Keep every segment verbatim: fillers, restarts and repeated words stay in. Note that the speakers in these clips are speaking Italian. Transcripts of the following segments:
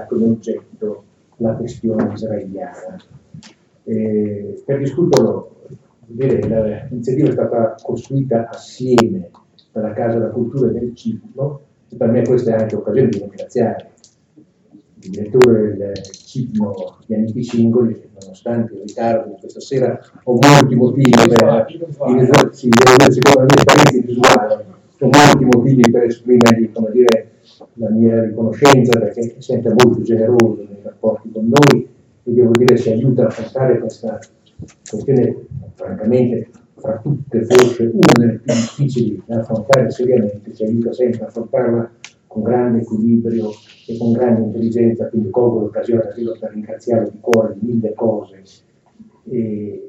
ha come oggetto la questione israeliana. Eh, per discuterlo, l'iniziativa è stata costruita assieme dalla Casa della Cultura e del Cipno, e per me questa è anche occasione di ringraziare il direttore del Cipno Yannick Cingoli, che nonostante il ritardo di questa sera ho molti motivi per sì, secondo la mia esperienza visuale, ho molti motivi per esprimergli, come dire, la mia riconoscenza, perché è sempre molto generoso nei rapporti con noi e devo dire ci aiuta a affrontare questa questione, francamente, fra tutte forse una delle più difficili da affrontare seriamente, ci aiuta sempre a affrontarla con grande equilibrio e con grande intelligenza, quindi colgo l'occasione per ringraziarlo di cuore di mille cose. E,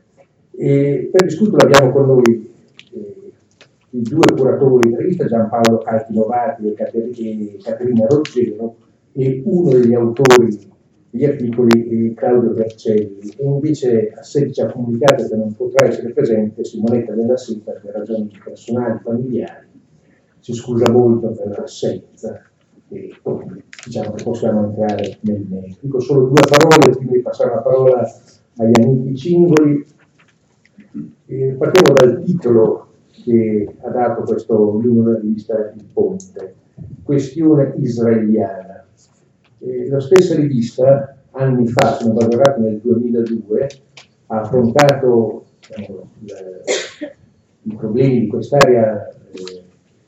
e per discutere abbiamo con noi eh, i due curatori della rivista, Giampaolo Caltinovati e, Cater- e Caterina Roggero, e uno degli autori degli articoli è Claudio Vercelli, e invece a sé ci ha comunicato che non potrà essere presente Simonetta Della Seta per ragioni personali, familiari. Si scusa molto per l'assenza e poi diciamo che possiamo entrare nel merito. Dico solo due parole prima di passare la parola a Yannick Cingoli. E partiamo dal titolo che ha dato questo numero di rivista Il Ponte, questione israeliana. E la stessa rivista anni fa, se non vado errato nel duemiladue, ha affrontato diciamo, le, i problemi di quest'area eh,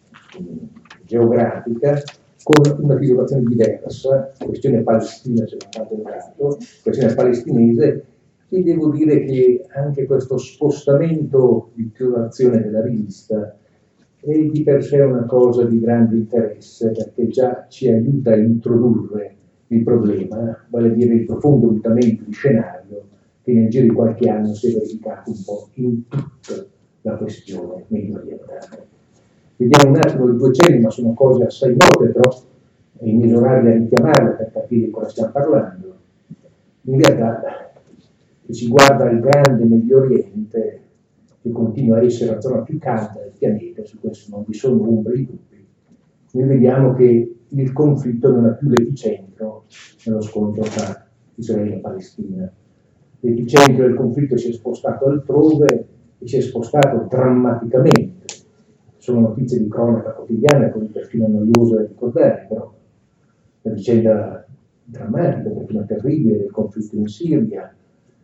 geografica con una situazione diversa, questione palestina se non vado errato, questione palestinese, e devo dire che anche questo spostamento di titolazione della rivista è di per sé una cosa di grande interesse, perché già ci aiuta a introdurre il problema, vale a dire il profondo mutamento di scenario che nel giro di qualche anno si è verificato un po' in tutta la questione medio orientale. Vediamo un attimo i due cenni, ma sono cose assai note, però è inesorabile a richiamarle per capire di cosa stiamo parlando. In realtà, se si guarda il grande Medio Oriente, che continua a essere la zona più calda del pianeta, su questo non vi sono ombre di dubbi, noi vediamo che il conflitto non ha più l'epicentro nello scontro tra Israele e Palestina. L'epicentro del conflitto si è spostato altrove e si è spostato drammaticamente. Sono notizie di cronaca quotidiana, quindi perfino noioso da ricordare, però la vicenda drammatica, perfino terribile del conflitto in Siria,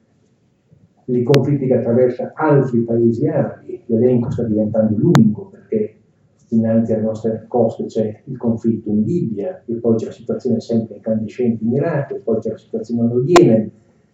i conflitti che attraversa altri paesi arabi, l'elenco sta diventando lungo perché dinanzi alle nostre coste c'è il conflitto in Libia, e poi c'è la situazione sempre incandescente in Iraq, e poi c'è la situazione nello Yemen,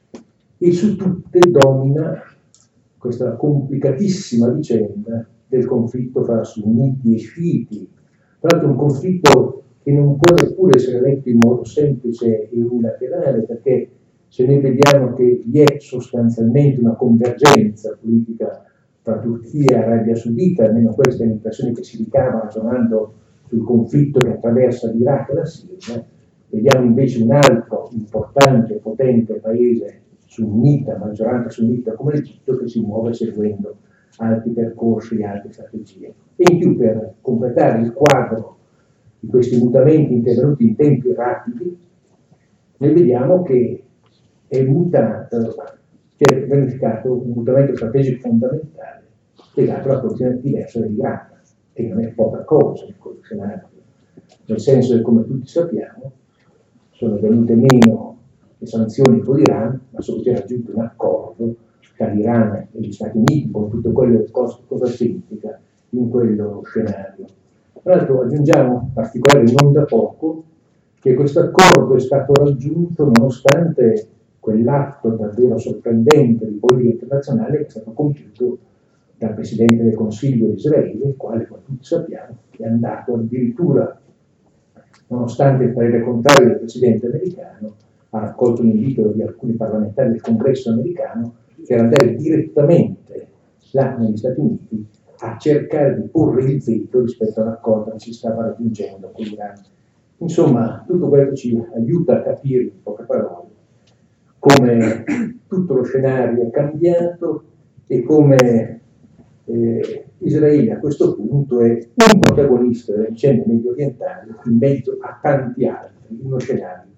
e su tutte domina questa complicatissima vicenda del conflitto fra sunniti e sciiti. Tra l'altro un conflitto che non può neppure essere letto in modo semplice e unilaterale, perché se noi vediamo che vi è sostanzialmente una convergenza politica tra Turchia e Arabia Saudita, almeno questa è l'impressione che si ricava ragionando sul conflitto che attraversa l'Iraq e la Siria, vediamo invece un altro importante e potente paese sunnita, maggioranza sunnita come l'Egitto, che si muove seguendo altri percorsi e altre strategie. E in più, per completare il quadro di questi mutamenti intervenuti in tempi rapidi, noi vediamo che è mutato, si è verificato un mutamento strategico fondamentale legato alla posizione diversa dell'Iran, che non è poca cosa in quel scenario, nel senso che, come tutti sappiamo, sono venute meno le sanzioni con l'Iran, ma solo si è raggiunto un accordo tra l'Iran e gli Stati Uniti, con tutto quello che cosa, cosa significa in quello scenario. Tra l'altro aggiungiamo, particolare non da poco, che questo accordo è stato raggiunto nonostante quell'atto davvero sorprendente di politica internazionale che è stato compiuto dal Presidente del Consiglio di Israele, il quale, come tutti sappiamo, è andato addirittura, nonostante il parere contrario del Presidente americano, ha raccolto un invito di alcuni parlamentari del Congresso americano per andare direttamente là negli Stati Uniti a cercare di porre il veto rispetto all'accordo che si stava raggiungendo con l'Iran. Insomma, tutto questo ci aiuta a capire, in poche parole, come tutto lo scenario è cambiato e come eh, Israele a questo punto è un protagonista delle vicende medio orientali in mezzo a tanti altri, in uno scenario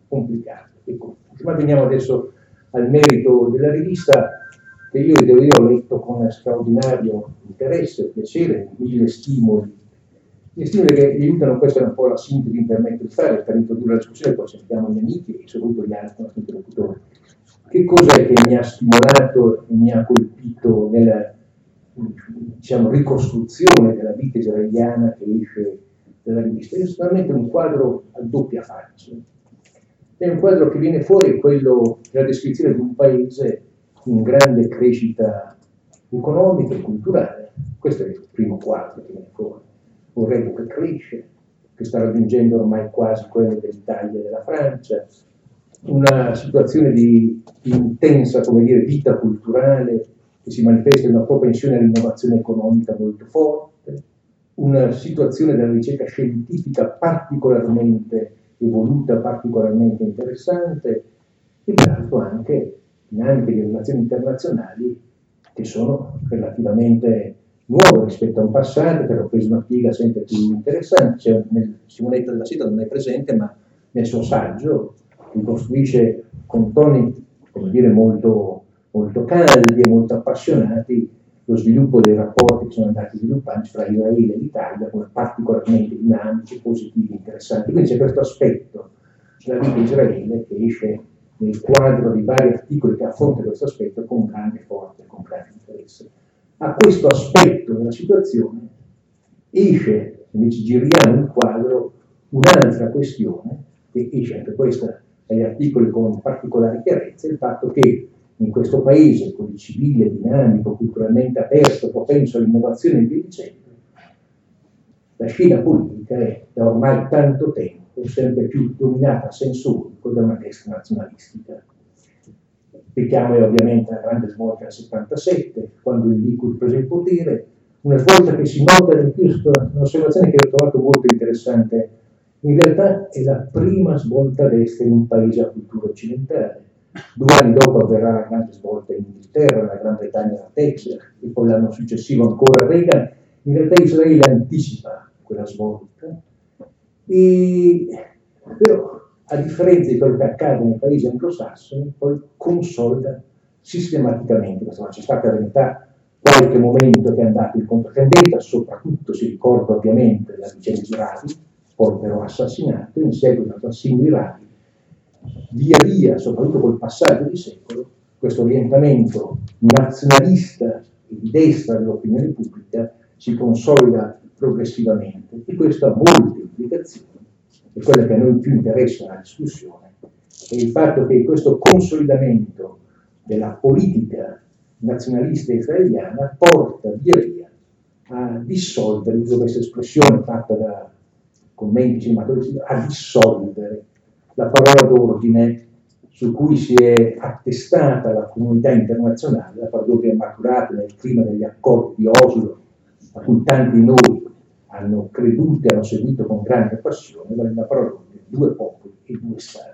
complicato e confuso. Ma veniamo adesso al merito della rivista, che io, io ho letto con straordinario interesse e piacere, mille stimoli. Gli stimoli che mi aiutano, questa è un po' la sintesi che mi permetto di fare per introdurre la discussione, poi sentiamo gli amici e soprattutto gli altri nostri interlocutori. Che cos'è che mi ha stimolato e mi ha colpito nella, diciamo, ricostruzione della vita israeliana che esce dalla rivista? È solamente un quadro a doppia faccia. È un quadro che viene fuori quello della descrizione di un paese in grande crescita economica e culturale. Questo è il primo quadro che viene fuori. Un regno che cresce, che sta raggiungendo ormai quasi quello dell'Italia e della Francia, una situazione di intensa, come dire, vita culturale che si manifesta in una propensione all'innovazione economica molto forte, una situazione della ricerca scientifica particolarmente evoluta, particolarmente interessante, e peraltro anche dinamiche di relazioni internazionali che sono relativamente nuove rispetto a un passato, che hanno preso una piega sempre più interessante. Cioè, nel, Simonetta della Seta non è presente, ma nel suo saggio ricostruisce con toni, come dire, molto, molto caldi e molto appassionati lo sviluppo dei rapporti che sono andati sviluppando tra Israele e l'Italia, come particolarmente dinamici, positivi, interessanti. Quindi c'è questo aspetto della vita di Israele che esce nel quadro di vari articoli che affronta questo aspetto con grande forza e con grande interesse. A questo aspetto della situazione esce, se invece giriamo il quadro, un'altra questione, che esce anche questa dagli articoli con particolare chiarezza, il fatto che in questo paese così civile, dinamico, culturalmente aperto, propenso all'innovazione e via dicendo, la scena politica è da ormai tanto tempo sempre più dominata a senso unico da una destra nazionalistica. Richiamo è ovviamente la grande svolta del settantasette, quando il Likud prese il potere, una svolta che si nota nel più, un'osservazione che ho trovato molto interessante. In realtà è la prima svolta a destra in un paese a cultura occidentale. Due anni dopo avverrà la grande svolta in Inghilterra, la Gran Bretagna, la Thatcher, e poi l'anno successivo ancora Reagan. In realtà Israele anticipa quella svolta. E, però, a differenza di quello che accade nei paesi anglosassoni, poi consolida sistematicamente questa. C'è stata in realtà qualche momento che è andato in controtendenza, soprattutto si ricorda ovviamente la vicenda di Ravi, poi però assassinato, in seguito all'assassinio di Ravi, via via, soprattutto col passaggio di secolo, questo orientamento nazionalista e di destra dell'opinione pubblica si consolida progressivamente, e questo ha molte implicazioni. E quella che a noi più interessa nella discussione è il fatto che questo consolidamento della politica nazionalista israeliana porta via via a dissolvere, uso questa espressione fatta da commenti cinematografici, a dissolvere la parola d'ordine su cui si è attestata la comunità internazionale, la parola d'ordine maturata nel clima degli accordi di Oslo, a cui tanti di noi hanno creduto e hanno seguito con grande passione, la parola d'ordine due popoli e due stati.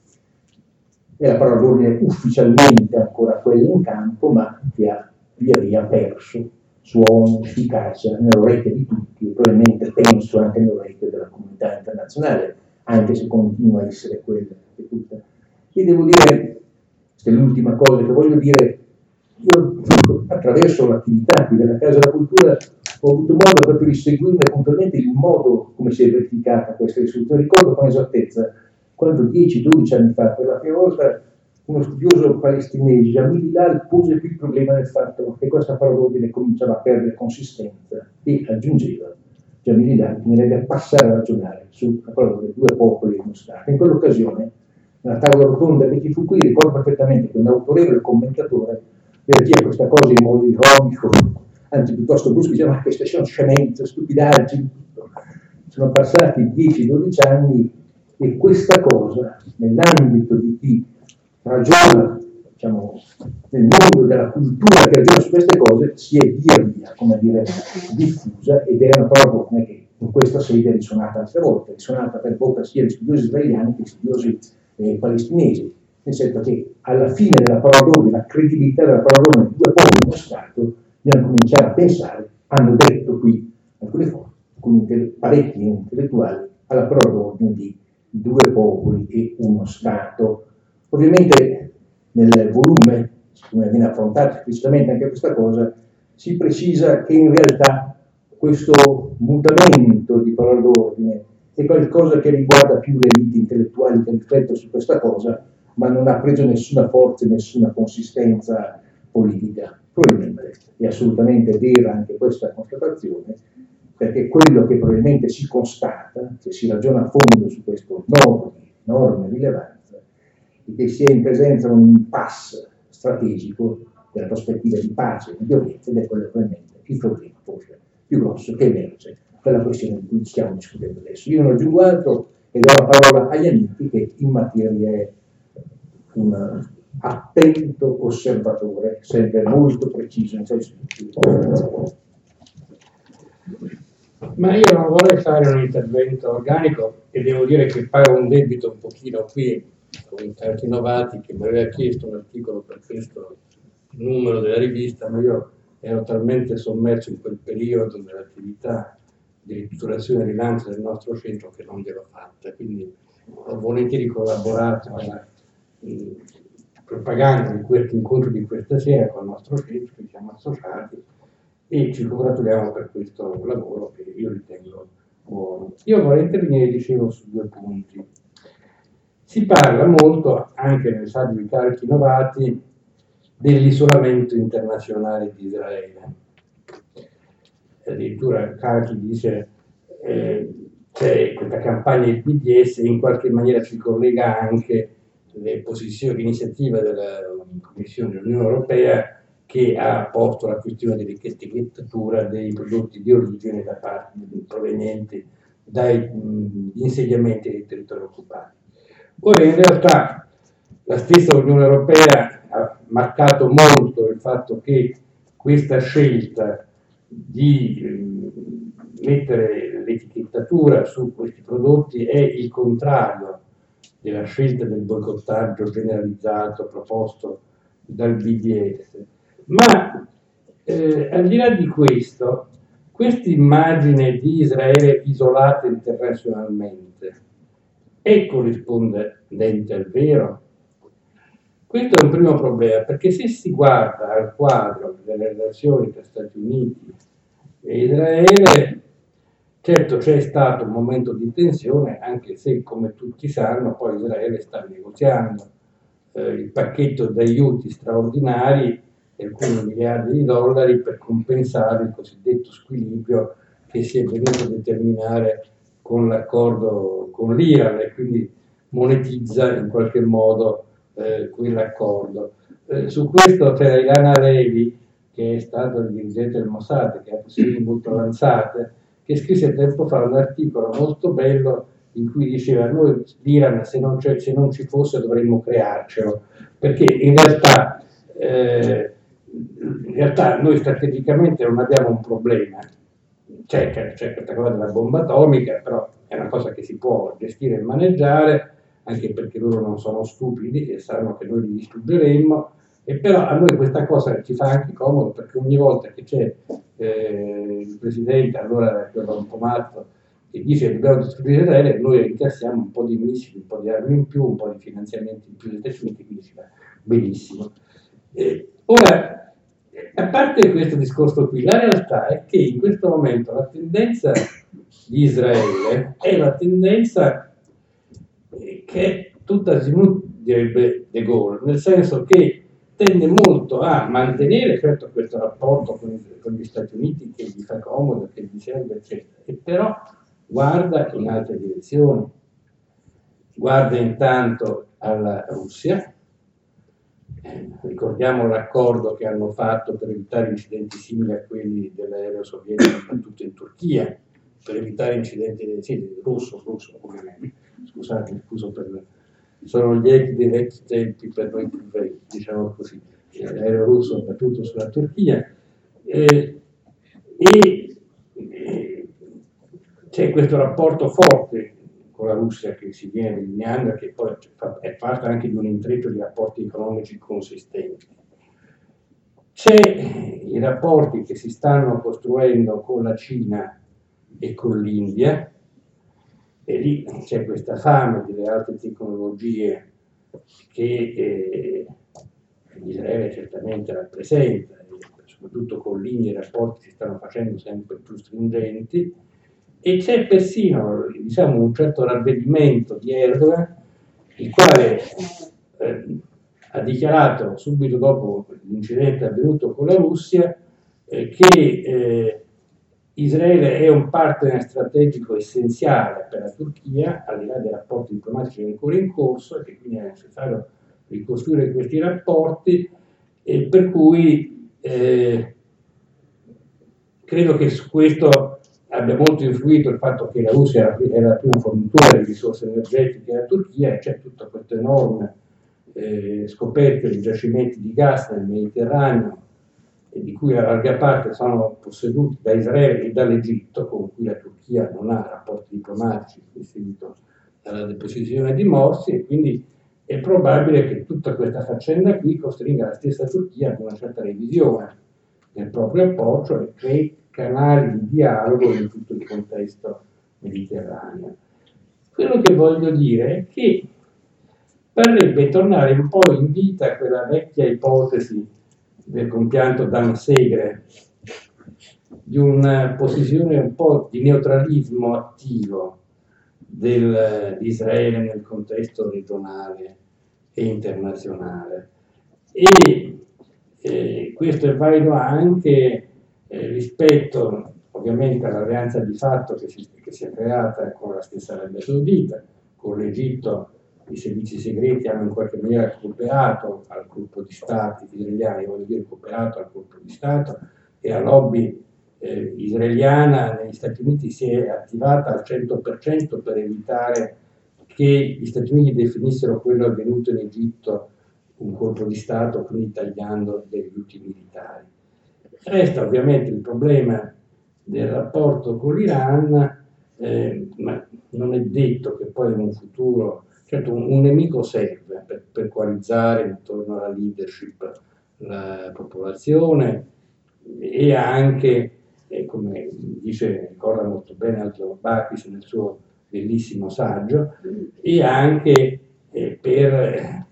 È la parola d'ordine ufficialmente ancora quella in campo, ma che ha via via perso suono, efficacia nelle orecchie di tutti, e probabilmente penso anche nelle orecchie della comunità internazionale, anche se continua a essere quella che tutta. E devo dire, questa è l'ultima cosa che voglio dire, io attraverso l'attività qui della Casa della Cultura ho avuto modo proprio di seguire puntualmente il modo come si è verificata questa risoluzione. Ricordo con esattezza quando dieci dodici anni fa, per la prima volta, uno studioso palestinese, Jamil Hilal, pose qui il problema del fatto che questa parola d'ordine cominciava a perdere consistenza, e aggiungeva Jamil Hilal bisognerebbe passare a ragionare sulla parola dei due popoli e uno Stato. In quell'occasione, nella tavola rotonda che ci fu qui, ricordo perfettamente che un autorevole commentatore reagì a questa cosa in modo ironico, anzi piuttosto brusco, diceva: ma queste sono scemenze, stupidaggini. Sono passati dieci dodici anni e questa cosa, nell'ambito di chi ragiona, diciamo, nel mondo della cultura che ragiona su queste cose, si è via via, come dire, diffusa, ed è una parola che in questa sede è risuonata altre volte, è risuonata per bocca sia di studiosi israeliani che studiosi eh, palestinesi, nel senso che alla fine della parola d'ordine, la credibilità della parola d'ordine di due popoli e uno Stato, bisogna cominciare a pensare, hanno detto qui alcune forze, alcuni parecchi intellettuali, alla parola d'ordine di due popoli e uno Stato. Ovviamente nel volume, come viene affrontato esplicitamente anche questa cosa, si precisa che in realtà questo mutamento di parola d'ordine è qualcosa che riguarda più le elite intellettuali che riflettono su questa cosa, ma non ha preso nessuna forza e nessuna consistenza politica. Probabilmente è assolutamente vera anche questa constatazione, perché quello che probabilmente si constata, se si ragiona a fondo su questo nodo di enorme rilevanza, è che si è in presenza di un impasse strategico della prospettiva di pace e di Oriente, ed è quello probabilmente il problema forse più grosso che emerge per la questione di cui stiamo discutendo adesso. Io non aggiungo altro e do la parola agli amici che in materia è un attento osservatore, sempre molto preciso in senso di Ma io non vorrei fare un intervento organico e devo dire che pago un debito un pochino qui con Carchi Novati, che mi aveva chiesto un articolo per questo numero della rivista, ma io ero talmente sommerso in quel periodo nell'attività di ristrutturazione e rilancio del nostro centro che non gliel'ho fatta, quindi ho volentieri collaborato alla eh, propaganda di questo incontro di questa sera con il nostro centro, che siamo associati, e ci congratuliamo per questo lavoro che io ritengo buono. Io vorrei intervenire, dicevo, su due punti. Si parla molto, anche nel saggio di Carchi Novati, dell'isolamento internazionale di Israele. Addirittura Carchi dice eh, c'è questa campagna del B D S, in qualche maniera ci collega anche le posizioni, l'iniziativa della Commissione dell'Unione Europea che ha posto la questione dell'etichettatura dei prodotti di origine da parte provenienti dagli insediamenti dei territori occupati. Ora, in realtà, la stessa Unione Europea ha marcato molto il fatto che questa scelta di eh, mettere l'etichettatura su questi prodotti è il contrario della scelta del boicottaggio generalizzato proposto dal B D S. Ma eh, al di là di questo, questa immagine di Israele isolata internazionalmente è corrispondente al vero? Questo è un primo problema, perché se si guarda al quadro delle relazioni tra Stati Uniti e Israele, certo c'è stato un momento di tensione, anche se, come tutti sanno, poi Israele sta negoziando eh, il pacchetto di aiuti straordinari, alcuni miliardi di dollari, per compensare il cosiddetto squilibrio che si è venuto a determinare con l'accordo con l'Iran, e quindi monetizza in qualche modo eh, quell'accordo. Eh, su questo c'era Ilana Levi, che è stato il dirigente del Mossad, che ha posizioni molto avanzate, che scrisse tempo fa un articolo molto bello in cui diceva: noi l'Iran, se non, se non ci fosse, dovremmo crearcelo, perché in realtà, eh, in realtà noi strategicamente non abbiamo un problema. C'è, c'è questa cosa della bomba atomica, però è una cosa che si può gestire e maneggiare, anche perché loro non sono stupidi e sanno che noi li distruggeremmo. E però a noi questa cosa ci fa anche comodo, perché ogni volta che c'è eh, il presidente, allora quello un po' matto, che dice che dobbiamo distribuire Israele, noi incassiamo un po' di missili, un po' di armi in più, un po' di finanziamenti in più dei Stati Uniti, quindi si va benissimo. Eh, ora, a parte questo discorso qui, la realtà è che in questo momento la tendenza di Israele è la tendenza che è tutta Zimuth, direbbe De Gaulle, nel senso che tende molto a mantenere, certo, questo rapporto con, con gli Stati Uniti che gli fa comodo, che gli serve, eccetera, e però guarda in altre direzioni. Guarda intanto alla Russia, eh, ricordiamo l'accordo che hanno fatto per evitare incidenti simili a quelli dell'aereo sovietico battuto in Turchia, per evitare incidenti, sì, russo, russo, ovviamente, scusate, scuso per me. Sono gli ex dei vecchi tempi per noi più vecchi, diciamo così, l'aereo russo battuto sulla Turchia, eh, e eh, c'è questo rapporto forte con la Russia che si viene delineando, che poi è parte anche di un intreccio di rapporti economici consistenti. C'è i rapporti che si stanno costruendo con la Cina e con l'India, e lì c'è questa fame delle alte tecnologie che eh, Israele certamente rappresenta, e soprattutto con l'India i rapporti si stanno facendo sempre più stringenti, e c'è persino, diciamo, un certo ravvedimento di Erdogan, il quale eh, ha dichiarato subito dopo l'incidente avvenuto con la Russia eh, che eh, Israele è un partner strategico essenziale per la Turchia, al di là dei rapporti diplomatici ancora in corso, e che quindi è necessario ricostruire questi rapporti, e per cui eh, credo che su questo abbia molto influito il fatto che la Russia era la prima fornitore di risorse energetiche alla Turchia, e c'è tutta questa enorme eh, scoperta di giacimenti di gas nel Mediterraneo, e di cui la larga parte sono posseduti da Israele e dall'Egitto, con cui la Turchia non ha rapporti diplomatici in seguito alla deposizione di Morsi, e quindi è probabile che tutta questa faccenda qui costringa la stessa Turchia ad una certa revisione del proprio approccio e crei canali di dialogo in tutto il contesto mediterraneo. Quello che voglio dire è che parrebbe tornare un po' in vita quella vecchia ipotesi del compianto Dan Segre di una posizione un po' di neutralismo attivo del, di Israele nel contesto regionale e internazionale. E eh, questo è valido anche eh, rispetto ovviamente all'alleanza di fatto che si, che si è creata con la stessa Arabia Saudita, con l'Egitto. I servizi segreti hanno in qualche maniera cooperato al gruppo di stati israeliani, voglio dire cooperato al gruppo di Stato, e la lobby eh, israeliana negli Stati Uniti si è attivata al cento per cento per evitare che gli Stati Uniti definissero quello avvenuto in Egitto un colpo di Stato, quindi tagliando degli aiuti militari. Resta ovviamente il problema del rapporto con l'Iran, eh, ma non è detto che poi in un futuro, certo un, un nemico serve per, per coalizzare intorno alla leadership la popolazione, e anche, eh, come dice, ricorda molto bene Altro Bakis nel suo bellissimo saggio, e anche eh, per eh,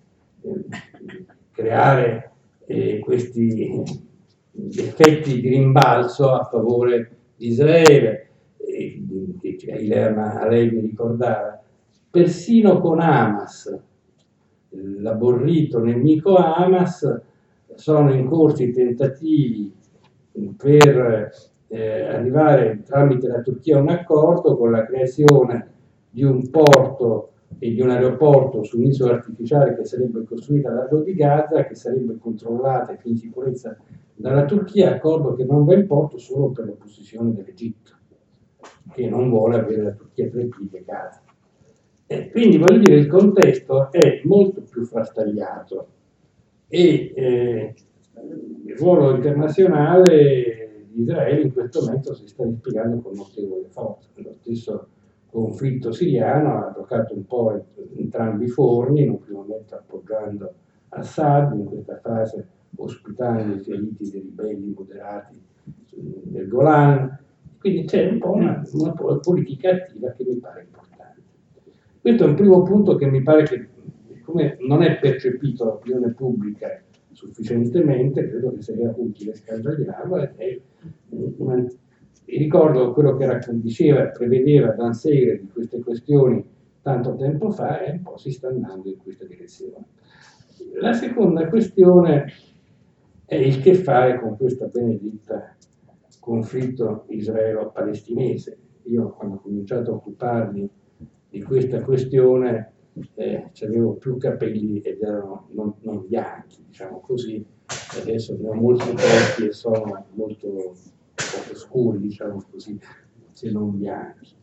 creare eh, questi effetti di rimbalzo a favore di Israele, eh, che Ilerna Alevi ricordava. Persino con Hamas, l'aborrito nemico Hamas, sono in corso i tentativi per eh, arrivare tramite la Turchia a un accordo con la creazione di un porto e di un aeroporto su un'isola artificiale che sarebbe costruita a largo di Gaza, che sarebbe controllata e in sicurezza dalla Turchia, accordo che non va in porto solo per l'opposizione dell'Egitto, che non vuole avere la Turchia tra i piedi a Gaza. E quindi voglio dire, il contesto è molto più frastagliato, e eh, il ruolo internazionale di Israele in questo momento si sta dispiegando con notevole forza. Lo stesso conflitto siriano ha toccato un po' entrambi i forni, in un primo momento appoggiando Assad, in questa fase ospitando i feriti dei ribelli moderati del Golan. Quindi c'è un po' una, una politica attiva che mi pare importante. Questo è un primo punto che mi pare che, come non è percepito dall'opinione pubblica sufficientemente, credo che sia utile scandagliarlo. È una, ricordo quello che diceva, prevedeva Dan Segre di queste questioni tanto tempo fa, e un po' si sta andando in questa direzione. La seconda questione è il che fare con questa benedetta conflitto israelo-palestinese. Io, quando ho cominciato a occuparmi di questa questione, eh, avevo più capelli ed erano non, non bianchi, diciamo così, adesso ne ho molti pochi e sono molto poco scuri, diciamo così, se non bianchi.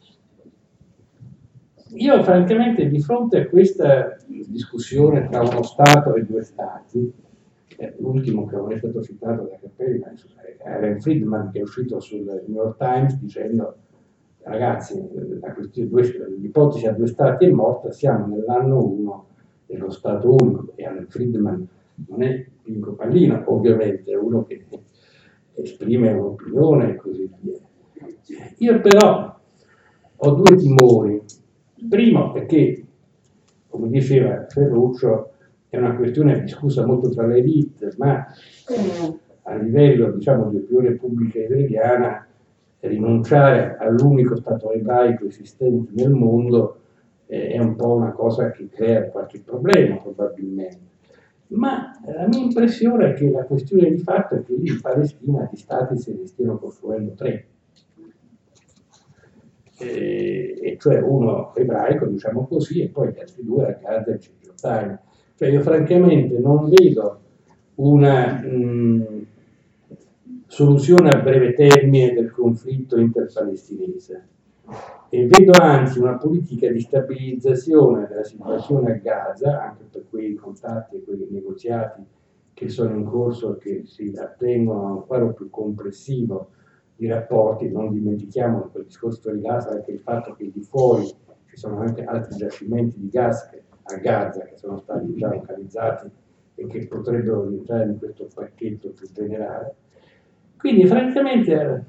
Io francamente di fronte a questa discussione tra uno Stato e due Stati, eh, l'ultimo che non è stato citato da Cappelli è Aaron Friedman, che è uscito sul New York Times dicendo: ragazzi, l'ipotesi a due Stati è morta, siamo nell'anno uno dello Stato unico. E Aaron Friedman non è Pinco Pallino, ovviamente, è uno che esprime un'opinione e così via. Io però ho due timori. Primo è che, come diceva Ferruccio, è una questione discussa molto tra le elite, ma a livello, diciamo, di opinione pubblica israeliana, rinunciare all'unico Stato ebraico esistente nel mondo eh, è un po' una cosa che crea qualche problema, probabilmente. Ma la mia impressione è che la questione di fatto è che lì in Palestina di Stati se ne stiano costruendo tre. E, e cioè uno ebraico, diciamo così, e poi gli altri due a Gaza e Cisgiordania. Cioè io francamente non vedo una mh, soluzione a breve termine del conflitto interpalestinese e vedo anzi una politica di stabilizzazione della situazione a Gaza, anche per quei contatti e quei negoziati che sono in corso e che si attengono a un quadro più complessivo di rapporti. Non dimentichiamo in quel discorso di Gaza anche il fatto che di fuori ci sono anche altri giacimenti di gas che, a Gaza che sono stati già localizzati e che potrebbero rientrare in questo pacchetto più generale. Quindi francamente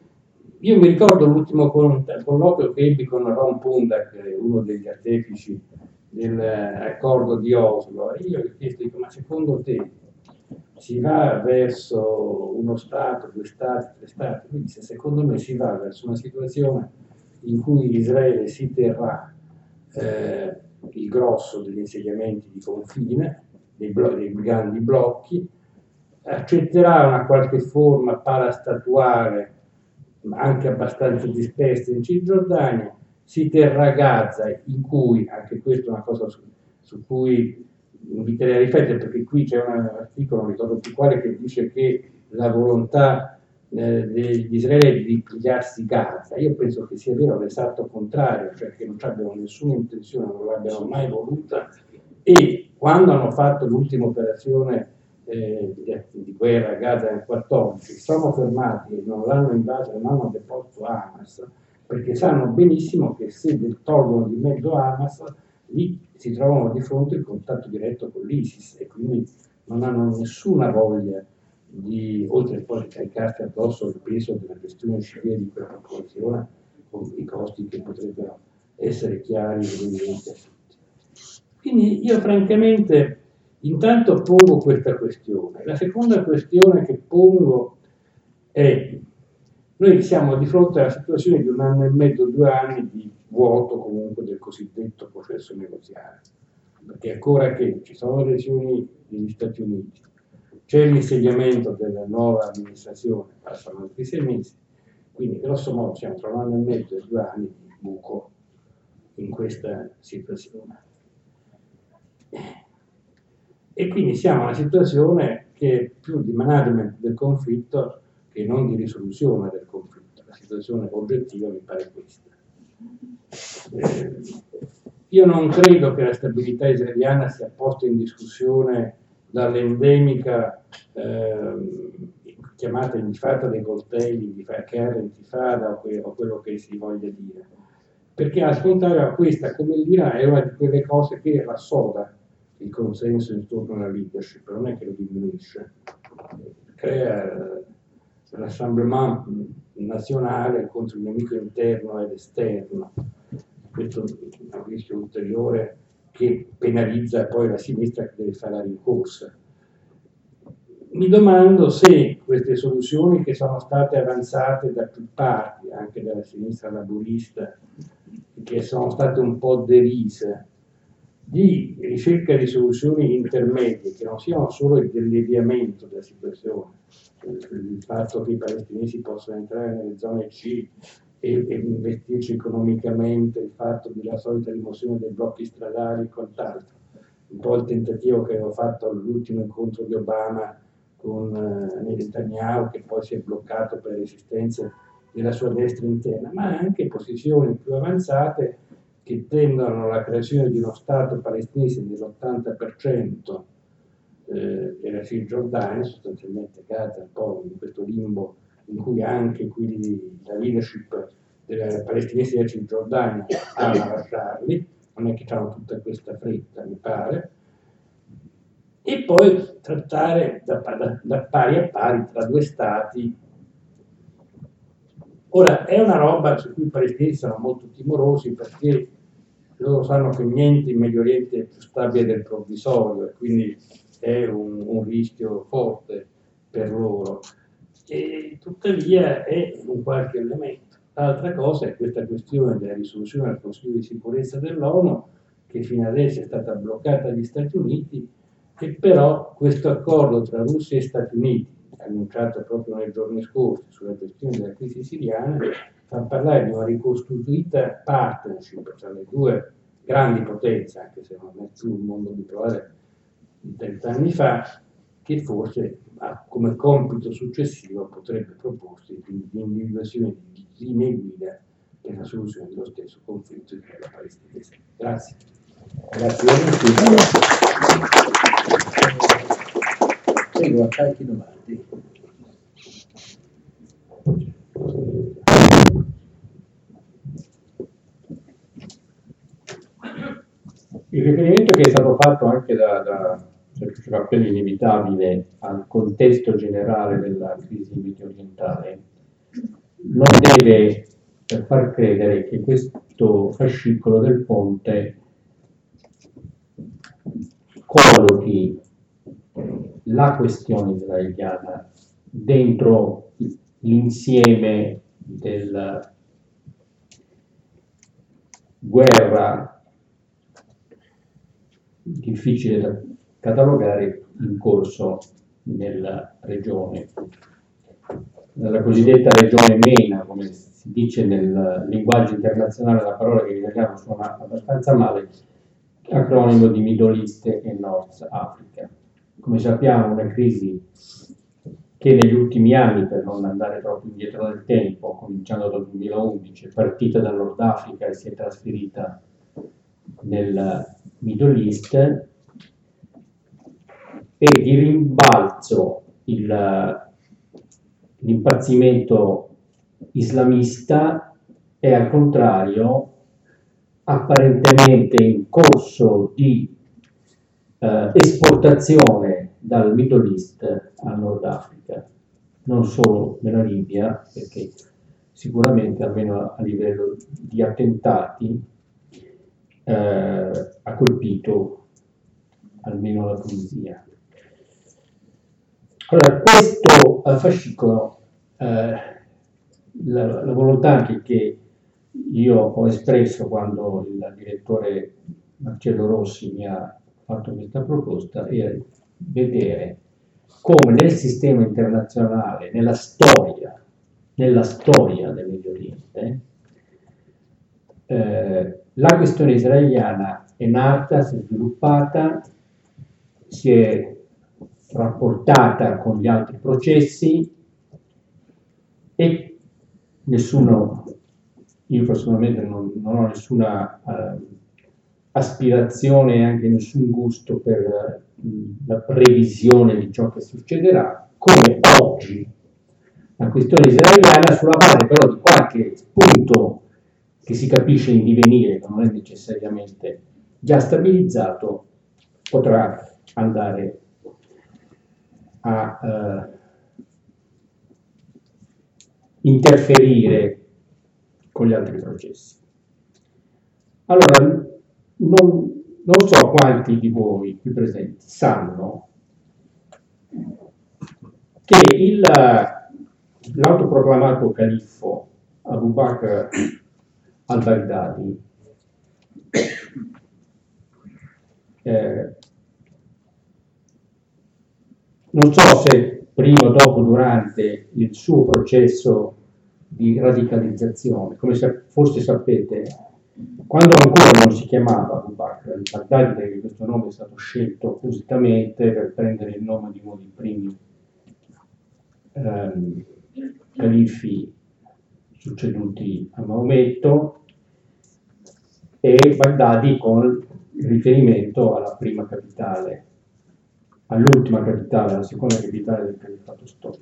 io mi ricordo l'ultimo colloquio che ebbi con Ron Pundak, uno degli artefici dell'accordo di Oslo, e io gli ho chiesto, dico, ma secondo te si va verso uno Stato, due Stati, tre Stati? Quindi se secondo me si va verso una situazione in cui Israele si terrà eh, il grosso degli insediamenti di confine, dei, blo- dei grandi blocchi, accetterà una qualche forma parastatuale anche abbastanza dispersa in Cisgiordania, si terrà Gaza, in cui, anche questa è una cosa su, su cui inviterei a riflettere, perché qui c'è un articolo, non ricordo più quale, che dice che la volontà eh, di Israele è di ripigliarsi Gaza. Io penso che sia vero l'esatto contrario, cioè che non abbiano nessuna intenzione, non l'abbiano mai voluta, e quando hanno fatto l'ultima operazione Eh, di, di guerra a Gaza nel quattordici sono fermati e non l'hanno invaso, non hanno deposto Hamas, perché sanno benissimo che se tolgono di mezzo Hamas lì si trovano di fronte il contatto diretto con l'ISIS e quindi non hanno nessuna voglia di, oltre poi di caricarsi addosso il peso della questione civile di quella popolazione con i costi che potrebbero essere chiari e evidenti a tutti. Quindi io francamente intanto pongo questa questione. La seconda questione che pongo è: noi siamo di fronte alla situazione di un anno e mezzo, due anni di vuoto comunque del cosiddetto processo negoziale, perché ancora che ci sono le elezioni degli Stati Uniti, c'è l'insediamento della nuova amministrazione, passano altri sei mesi, quindi grosso modo siamo tra un anno e mezzo e due anni di buco in questa situazione. E quindi siamo in una situazione che è più di management del conflitto che non di risoluzione del conflitto. La situazione oggettiva mi pare questa. Eh, io non credo che la stabilità israeliana sia posta in discussione dall'endemica eh, chiamata intifada dei coltelli, che era intifada o, que- o quello che si voglia dire. Perché al contrario questa, come l'Iran, è una di quelle cose che rassoda il consenso intorno alla leadership, non è che lo diminuisce, crea l'assemblement nazionale contro il nemico interno ed esterno. Questo è un rischio ulteriore che penalizza poi la sinistra che deve fare la rincorsa. Mi domando se queste soluzioni che sono state avanzate da più parti, anche dalla sinistra laburista, che sono state un po' derise, di ricerca di soluzioni intermedie che non siano solo il deviamento della situazione, il fatto che i palestinesi possano entrare nelle zone C e, e investirci economicamente, il fatto della solita rimozione dei blocchi stradali e quant'altro, un po' il tentativo che avevo fatto all'ultimo incontro di Obama con eh, Netanyahu, che poi si è bloccato per resistenze della sua destra interna, ma anche posizioni più avanzate che tendono alla creazione di uno Stato palestinese dell'ottanta per cento eh, della Cisgiordania, sostanzialmente Gaza un po' in questo limbo in cui anche quelli, la leadership della palestinese della Cisgiordania ama lasciarli, non è che hanno tutta questa fretta, mi pare, e poi trattare da, da, da pari a pari tra due Stati Ora, è una roba su cui i palestinesi sono molto timorosi, perché loro sanno che niente in Medio Oriente è più stabile del provvisorio, e quindi è un, un rischio forte per loro. E tuttavia è un qualche elemento. L'altra cosa è questa questione della risoluzione del Consiglio di sicurezza dell'ONU, che fino adesso è stata bloccata dagli Stati Uniti, e però questo accordo tra Russia e Stati Uniti, annunciato proprio nei giorni scorsi sulla questione della crisi siriana, fa parlare di una ricostituita partnership tra le due grandi potenze, anche se non è più il mondo bipolare di trent'anni fa, che forse ha come compito successivo potrebbe proporsi l'individuazione di linee guida per la soluzione dello stesso conflitto israelo-palestinese. Grazie. Grazie a tutti. Prego, a qualche domanda. Il riferimento che è stato fatto anche da, da Sergio Cappelli, inevitabile, al contesto generale della crisi mediorientale, non deve far credere che questo fascicolo del Ponte collochi la questione israeliana dentro l'insieme della guerra difficile da catalogare in corso nella regione, nella cosiddetta regione MENA, come si dice nel linguaggio internazionale, la parola che in italiano suona abbastanza male, acronimo di Middle East e North Africa. Come sappiamo, una crisi che negli ultimi anni, per non andare troppo indietro nel tempo, cominciando dal duemilaundici, è partita dal Nord Africa e si è trasferita nel Middle East, e di rimbalzo il, l'impazzimento islamista è al contrario apparentemente in corso di eh, esportazione dal Middle East al Nord Africa, non solo nella Libia, perché sicuramente almeno a livello di attentati eh, ha colpito almeno la Tunisia. Allora, questo uh, fascicolo, uh, la, la volontà anche che io ho espresso quando il direttore Marcello Rossi mi ha fatto questa proposta, è vedere come nel sistema internazionale, nella storia, nella storia del Medio Oriente, eh, la questione israeliana è nata, si è sviluppata, si è rapportata con gli altri processi, e nessuno, io personalmente non, non ho nessuna uh, aspirazione e anche nessun gusto per uh, la previsione di ciò che succederà, come oggi la questione israeliana, sulla base però di qualche punto che si capisce in divenire, che non è necessariamente già stabilizzato, potrà andare a uh, interferire con gli altri processi. Allora, non, non so quanti di voi qui presenti sanno che il, l'autoproclamato califfo Abu Bakr al-Baghdadi eh, non so se prima o dopo, durante il suo processo di radicalizzazione, come se forse sapete, quando ancora non si chiamava Abu Bakr al-Baghdadi, perché questo nome è stato scelto appositamente per prendere il nome di uno dei primi ehm, califfi succeduti a Maometto, e Baghdadi con riferimento alla prima capitale, all'ultima capitale, alla seconda capitale del califfato storico.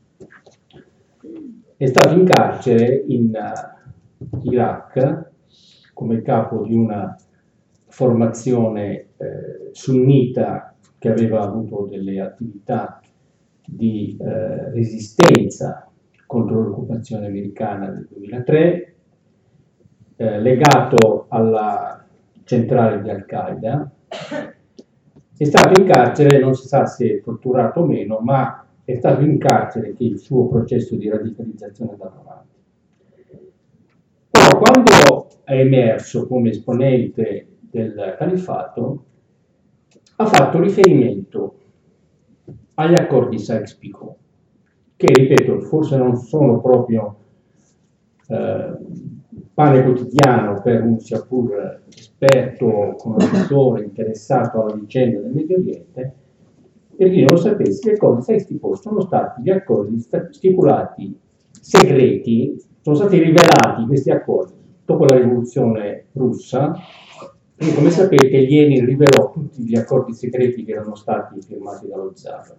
È stato in carcere in uh, Iraq come capo di una formazione eh, sunnita che aveva avuto delle attività di eh, resistenza contro l'occupazione americana del duemilatré, eh, legato alla centrale di Al-Qaeda, è stato in carcere, non si sa se è torturato o meno, ma è stato in carcere che il suo processo di radicalizzazione è andato avanti. Però quando è emerso come esponente del califfato, ha fatto riferimento agli accordi Sykes-Picot, che, ripeto, forse non sono proprio eh, pane quotidiano per un sia pur esperto, conoscitore, interessato alla vicenda del Medio Oriente. Per chi non lo sapesse, gli accordi Sykes-Picot sono stati gli accordi stipulati segreti, sono stati rivelati questi accordi dopo la rivoluzione russa. Quindi, come sapete, Lenin rivelò tutti gli accordi segreti che erano stati firmati dallo zar.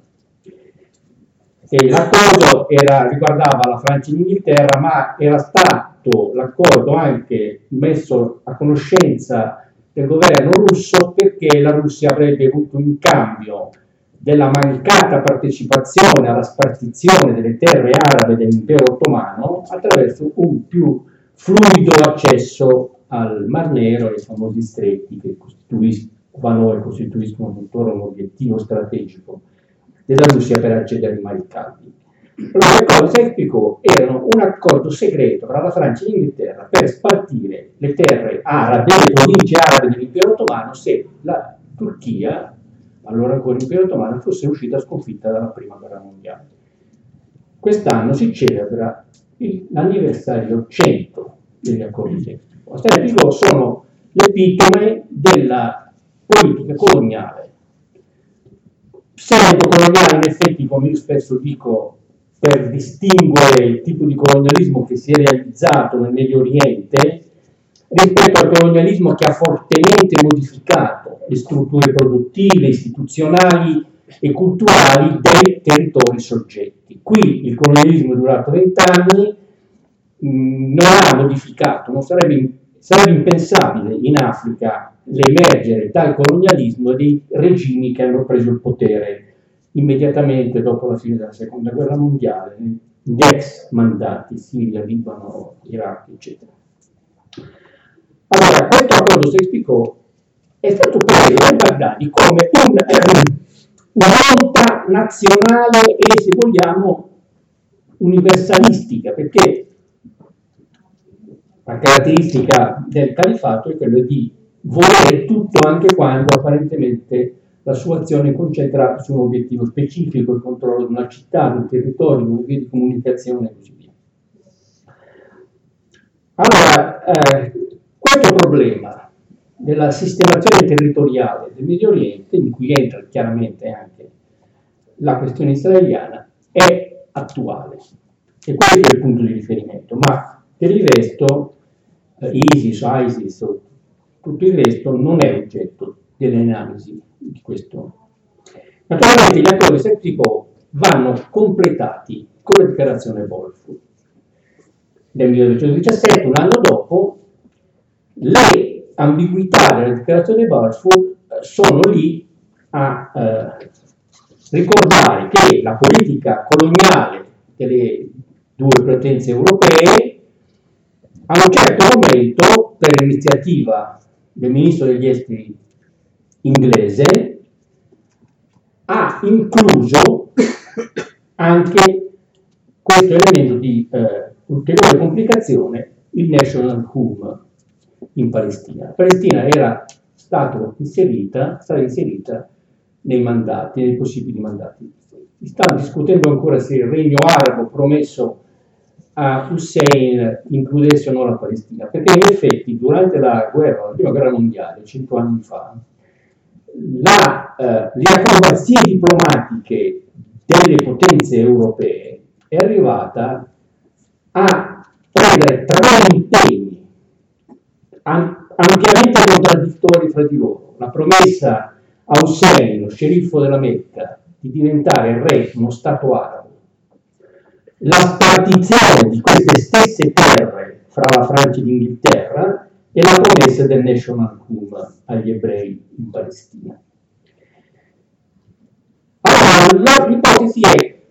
E l'accordo era, riguardava la Francia e l'Inghilterra, ma era stato l'accordo anche messo a conoscenza del governo russo, perché la Russia avrebbe avuto in cambio della mancata partecipazione alla spartizione delle terre arabe dell'impero ottomano attraverso un più fluido accesso al Mar Nero e ai famosi stretti che costituiscono e costituiscono tuttora un obiettivo strategico della Russia per accedere ai mari caldi. Allora, gli accordi Sykes-Picot erano un accordo segreto tra la Francia e l'Inghilterra per spartire le terre arabe, le province arabe dell'impero ottomano, se la Turchia, allora ancora l'impero ottomano, fosse uscita sconfitta dalla prima guerra mondiale. Quest'anno si celebra l'anniversario cento degli accordi Sykes-Picot. Gli Sykes-Picot sono l'epitome della politica coloniale. Pseudo coloniale, in effetti, come io spesso dico, per distinguere il tipo di colonialismo che si è realizzato nel Medio Oriente rispetto al colonialismo che ha fortemente modificato le strutture produttive, istituzionali e culturali dei territori soggetti. Qui il colonialismo è durato vent'anni, non ha modificato, non sarebbe, sarebbe impensabile in Africa l'emergere dal colonialismo dei regimi che hanno preso il potere immediatamente dopo la fine della seconda guerra mondiale, gli ex mandati Siria, Libano, Iraq, eccetera. Allora, questo accordo Sykes-Picot è stato preso dai Baghdadi come un, un'onta nazionale e, se vogliamo, universalistica, perché la caratteristica del califfato è quella di volere tutto anche quando apparentemente la sua azione è concentrata su un obiettivo specifico, il controllo di una città, di un territorio, di una via di comunicazione e così via. Allora, eh, questo problema della sistemazione territoriale del Medio Oriente, in cui entra chiaramente anche la questione israeliana, è attuale. E questo è il punto di riferimento, ma per il resto eh, ISIS, ISIS, tutto il resto non è oggetto delle analisi di questo. Naturalmente gli accordi Sykes-Picot vanno completati con la dichiarazione Balfour del millenovecentodiciassette, un anno dopo. Le ambiguità della dichiarazione Balfour sono lì a eh, ricordare che la politica coloniale delle due potenze europee a un certo momento, per iniziativa del ministro degli esteri inglese, ha incluso anche questo elemento di eh, ulteriore complicazione, il national home in Palestina. La Palestina era stato inserita, stata inserita nei mandati, nei possibili mandati. Si sta discutendo ancora se il regno arabo promesso a Hussein includesse o no la Palestina, perché in effetti durante la guerra, la prima guerra mondiale, cento anni fa, la, eh, le acrobazie diplomatiche delle potenze europee è arrivata a prendere tre impegni ampiamente contraddittori fra di loro. La promessa a Hussein, lo sceriffo della Mecca, di diventare re di uno Stato arabo, la spartizione di queste stesse terre fra la Francia e l'Inghilterra e la promessa del national home agli ebrei in Palestina. Allora, l'ipotesi è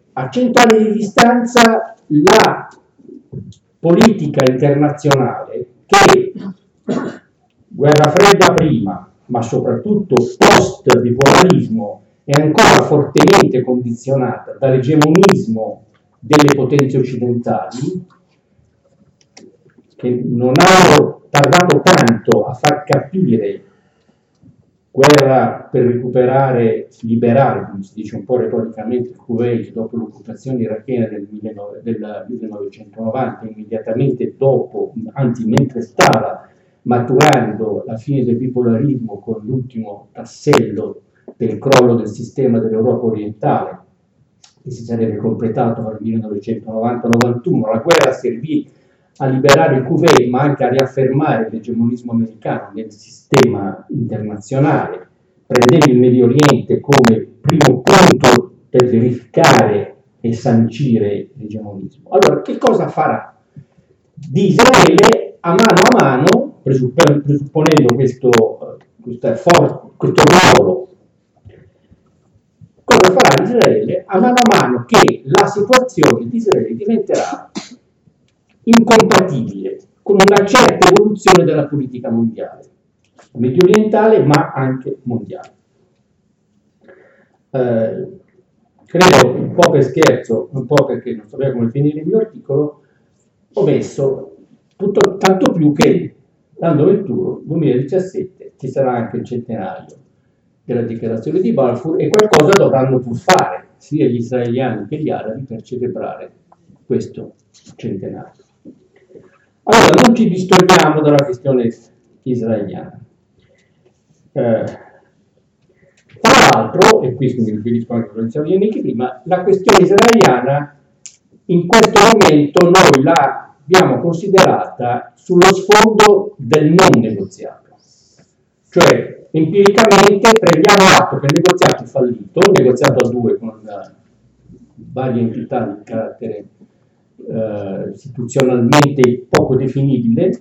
a cento anni di distanza la politica internazionale che guerra fredda prima, ma soprattutto post bipolarismo, è ancora fortemente condizionata dall'egemonismo delle potenze occidentali, che non hanno tardato tanto a far capire guerra per recuperare, liberare, come si dice un po' retoricamente, il Kuwait dopo l'occupazione irachena del, del millenovecentonovanta, immediatamente dopo, anzi mentre stava maturando la fine del bipolarismo con l'ultimo tassello del crollo del sistema dell'Europa orientale, che si sarebbe completato nel millenovecentonovanta novantuno. La guerra servì a liberare il Kuwait, ma anche a riaffermare l'egemonismo americano nel sistema internazionale, prendendo il Medio Oriente come primo punto per verificare e sancire l'egemonismo. Allora, che cosa farà? Di Israele, a mano a mano, presupponendo questo, questo, for- questo ruolo, cosa farà Israele? A mano a mano che la situazione di Israele diventerà incompatibile con una certa evoluzione della politica mondiale, medio orientale ma anche mondiale. Eh, credo, un po' per scherzo, un po' perché non sapevo come finire il mio articolo, ho messo tutto, tanto più che l'anno venturo, duemiladiciassette, ci sarà anche il centenario della dichiarazione di Balfour e qualcosa dovranno pur fare sia gli israeliani che gli arabi per celebrare questo centenario. Allora, non ci distorniamo dalla questione israeliana. Eh, tra l'altro, e qui mi riferisco anche a quello che dicevamo anche prima, la questione israeliana in questo momento noi la abbiamo considerata sullo sfondo del non negoziato. Cioè, empiricamente prendiamo atto che il negoziato è fallito, un negoziato a due con varie entità di carattere Uh, istituzionalmente poco definibile,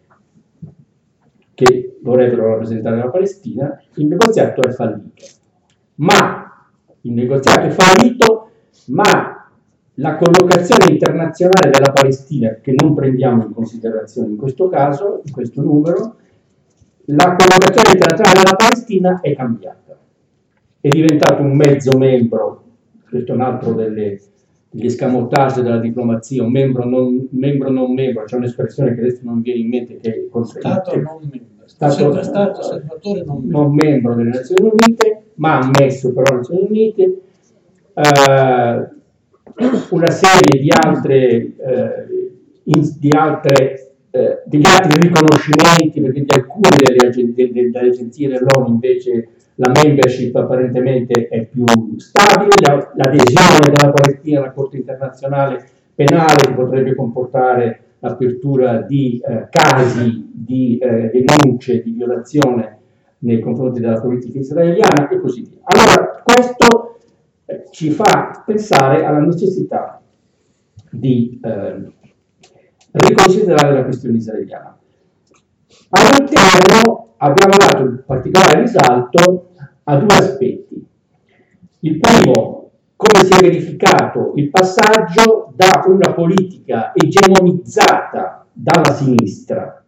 che dovrebbero rappresentare la Palestina. Il negoziato è fallito, ma il negoziato è fallito, ma la collocazione internazionale della Palestina, che non prendiamo in considerazione in questo caso, in questo numero, la collocazione internazionale della Palestina è cambiata, è diventato un mezzo membro, questo è un altro delle gli escamotage della diplomazia, un membro non membro, non membro, c'è un'espressione che adesso non viene in mente, che è Stato non membro, Stato, Stato osservatore non membro. non membro delle Nazioni Unite, ma ammesso però alle Nazioni Unite, eh, una serie di altre, eh, in, di altre eh, degli altri riconoscimenti, perché di alcune delle, agenzie, delle agenzie dell'ONU invece la membership apparentemente è più stabile, la, l'adesione della Palestina alla Corte internazionale penale, che potrebbe comportare l'apertura di eh, casi di eh, denunce di violazione nei confronti della politica israeliana e così via. Allora, questo eh, ci fa pensare alla necessità di eh, riconsiderare la questione israeliana. All'interno abbiamo dato un particolare risalto a due aspetti. Il primo, come si è verificato il passaggio da una politica egemonizzata dalla sinistra,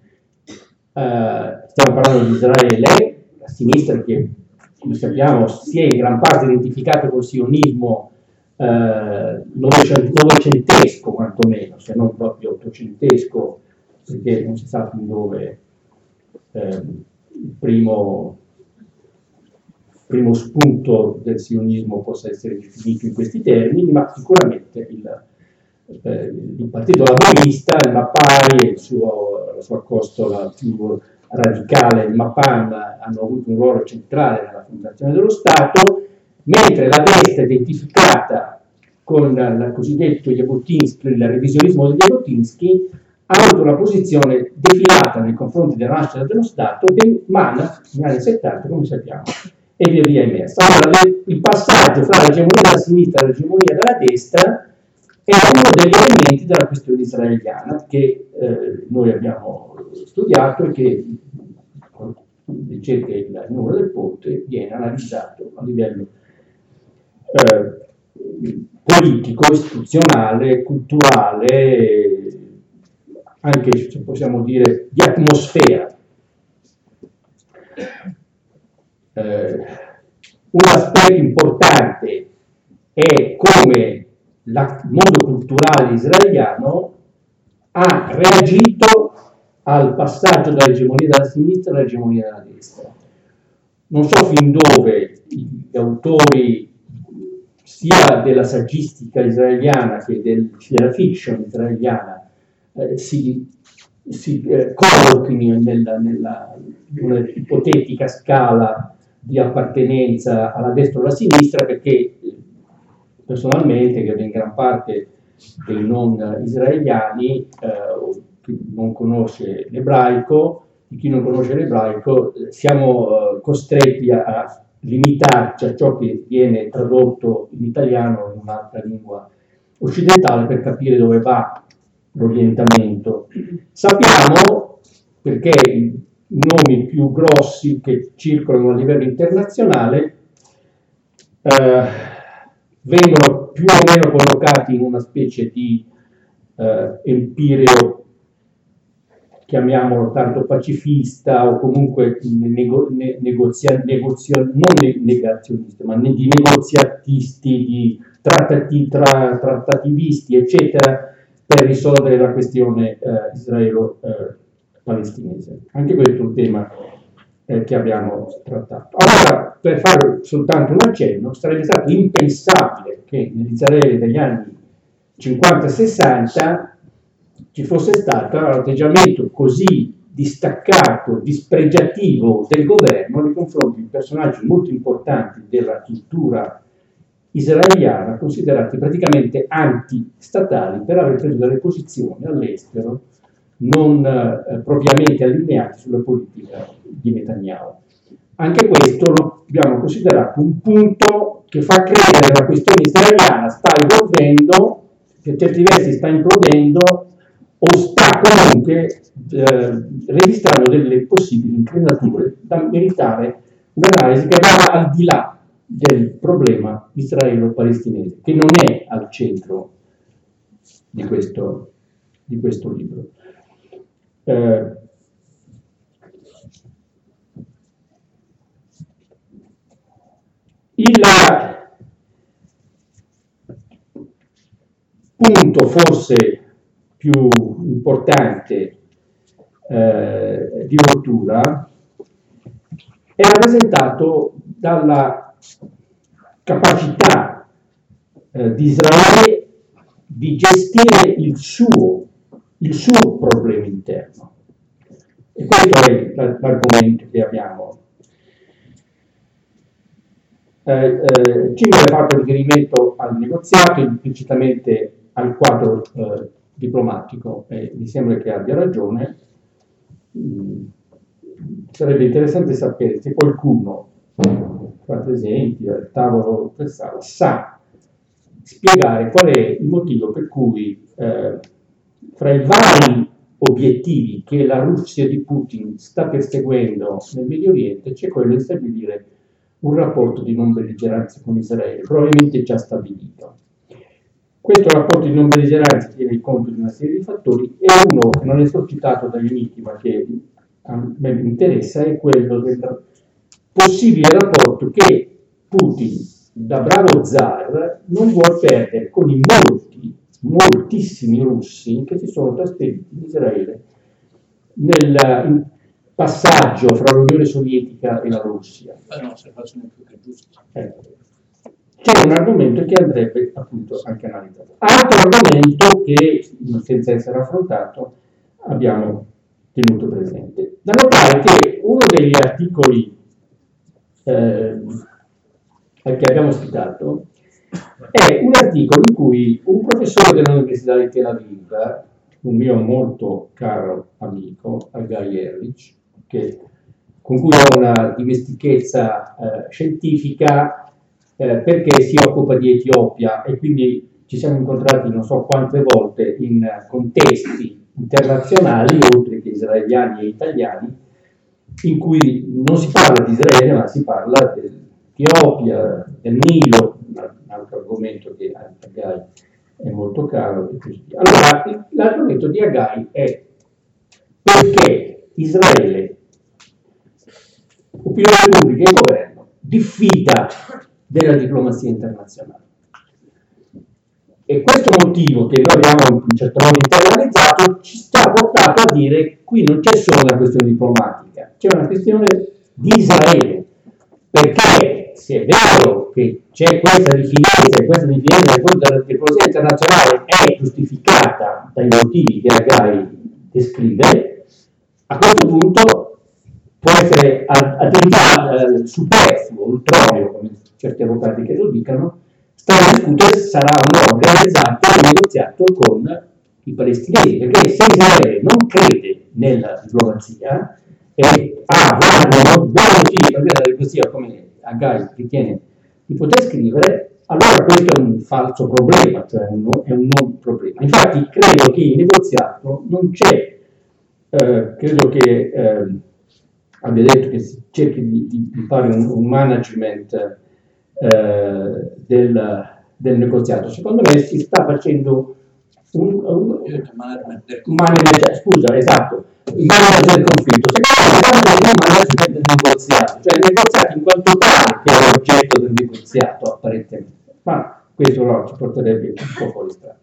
eh, stiamo parlando di Israele, la sinistra che, come sappiamo, si è in gran parte identificata col sionismo eh, novecentesco, quantomeno, se non proprio ottocentesco, perché non si sa fin dove Eh, il primo, primo spunto del sionismo possa essere definito in questi termini, ma sicuramente il, eh, il partito laburista, il Mapai e il suo, la sua costola più radicale, il Mapam, hanno avuto un ruolo centrale nella fondazione dello Stato, mentre la destra identificata con il cosiddetto Jabotinsky, il revisionismo di Jabotinsky, ha avuto una posizione defilata nei confronti della nascita dello Stato, ma negli anni settanta, come sappiamo, e via via emersa. Allora, il passaggio fra l'egemonia della sinistra e l'egemonia della destra è uno degli elementi della questione israeliana che eh, noi abbiamo studiato e che, con ricerca il numero del ponte, viene analizzato a livello eh, politico, istituzionale, culturale, anche se possiamo dire di atmosfera. Eh, un aspetto importante è come la, il mondo culturale israeliano ha reagito al passaggio dall'egemonia della sinistra all'egemonia della destra. Non so fin dove gli autori sia della saggistica israeliana che del, della fiction israeliana eh, si, si eh, collochino nella, nella una ipotetica scala di appartenenza alla destra o alla sinistra, perché personalmente, credo in gran parte dei non israeliani, eh, chi non conosce l'ebraico, di chi non conosce l'ebraico, siamo eh, costretti a, a limitarci a ciò che viene tradotto in italiano o in un'altra lingua occidentale per capire dove va l'orientamento. Sappiamo, perché i nomi più grossi che circolano a livello internazionale eh, vengono più o meno collocati in una specie di eh, empireo, chiamiamolo tanto pacifista, o comunque nego, ne, negozia, negozio, non ne, negazionista, ma di negoziatisti, di trattati, tra, trattativisti, eccetera, per risolvere la questione eh, israelo-palestinese. Anche questo è un tema eh, che abbiamo trattato. Allora, per fare soltanto un accenno, sarebbe stato impensabile che nell'Israele degli anni cinquanta sessanta ci fosse stato un atteggiamento così distaccato, dispregiativo del governo nei confronti di personaggi molto importanti della cultura israeliana, considerati praticamente antistatali per aver preso delle posizioni all'estero non eh, propriamente allineate sulla politica di Netanyahu. Anche questo lo abbiamo considerato un punto che fa credere che la questione israeliana sta evolvendo, per certi versi sta implodendo, o sta comunque eh, registrando delle possibili inclinature da meritare un'analisi che va al di là del problema israelo-palestinese, che non è al centro di questo, di questo libro. Eh, il punto forse più importante eh, di rottura è rappresentato dalla capacità eh, di Israele di gestire il suo, il suo problema interno. E questo è l'argomento che abbiamo. Eh, eh, Cingolo ha fatto riferimento al negoziato, implicitamente al quadro eh, diplomatico, e mi sembra che abbia ragione. Mm, sarebbe interessante sapere se qualcuno qua presenti al tavolo per sala sa spiegare qual è il motivo per cui eh, fra i vari obiettivi che la Russia di Putin sta perseguendo nel Medio Oriente c'è quello di stabilire un rapporto di non belligeranza con Israele, probabilmente già stabilito. Questo rapporto di non belligeranza tiene conto di una serie di fattori, e uno che non è stato citato dagli amici ma che a me interessa è quello del possibile rapporto che Putin, da bravo zar, non vuol perdere con i molti, moltissimi russi che si sono trasferiti in Israele nel passaggio fra l'Unione Sovietica e la Russia. Eh no, se facciano più che giusto. Eh. C'è un argomento che andrebbe appunto anche analizzato. Altro argomento che, senza essere affrontato, abbiamo tenuto presente. Da notare che uno degli articoli eh, che abbiamo citato è un articolo in cui un professore dell'Università di Tel Aviv, un mio molto caro amico, Guy Ehrlich, che, con cui ho una dimestichezza eh, scientifica, eh, perché si occupa di Etiopia, e quindi ci siamo incontrati non so quante volte in contesti internazionali, oltre che israeliani e italiani, in cui non si parla di Israele, ma si parla dell'Etiopia, del Nilo, altro argomento che a Hagai è molto caro e così via. Allora, l'argomento di Hagai è perché Israele, opinione pubblica e governo, diffida della diplomazia internazionale. E questo motivo che noi abbiamo in un certo modo internalizzato ci sta portato a dire qui non c'è solo una questione diplomatica, c'è una questione di Israele, perché se è vero che c'è questa diffidenza e questa diffidenza della diplomazia internazionale è giustificata dai motivi che Hagai descrive, a questo punto può essere addirittura eh, superfluo, ultroneo, come certi avvocati che lo dicano, stare a discutere se sarà o no realizzato il negoziato con i palestinesi, perché se Israele non crede nella diplomazia e ha buoni motivi per credere nella diplomazia, come Hagai ritiene di poter scrivere, allora questo è un falso problema, cioè un, è un non problema. Infatti credo che il negoziato non c'è, eh, credo che eh, abbia detto che si cerchi di, di, di fare un, un management eh, del, del negoziato. Secondo me si sta facendo un, un, un management, scusa, esatto, il management del conflitto. Secondo me si sta facendo un management del negoziato, cioè il negoziato in quanto tale che è l'oggetto del negoziato apparentemente, ma questo no, ci porterebbe un po' fuori strada.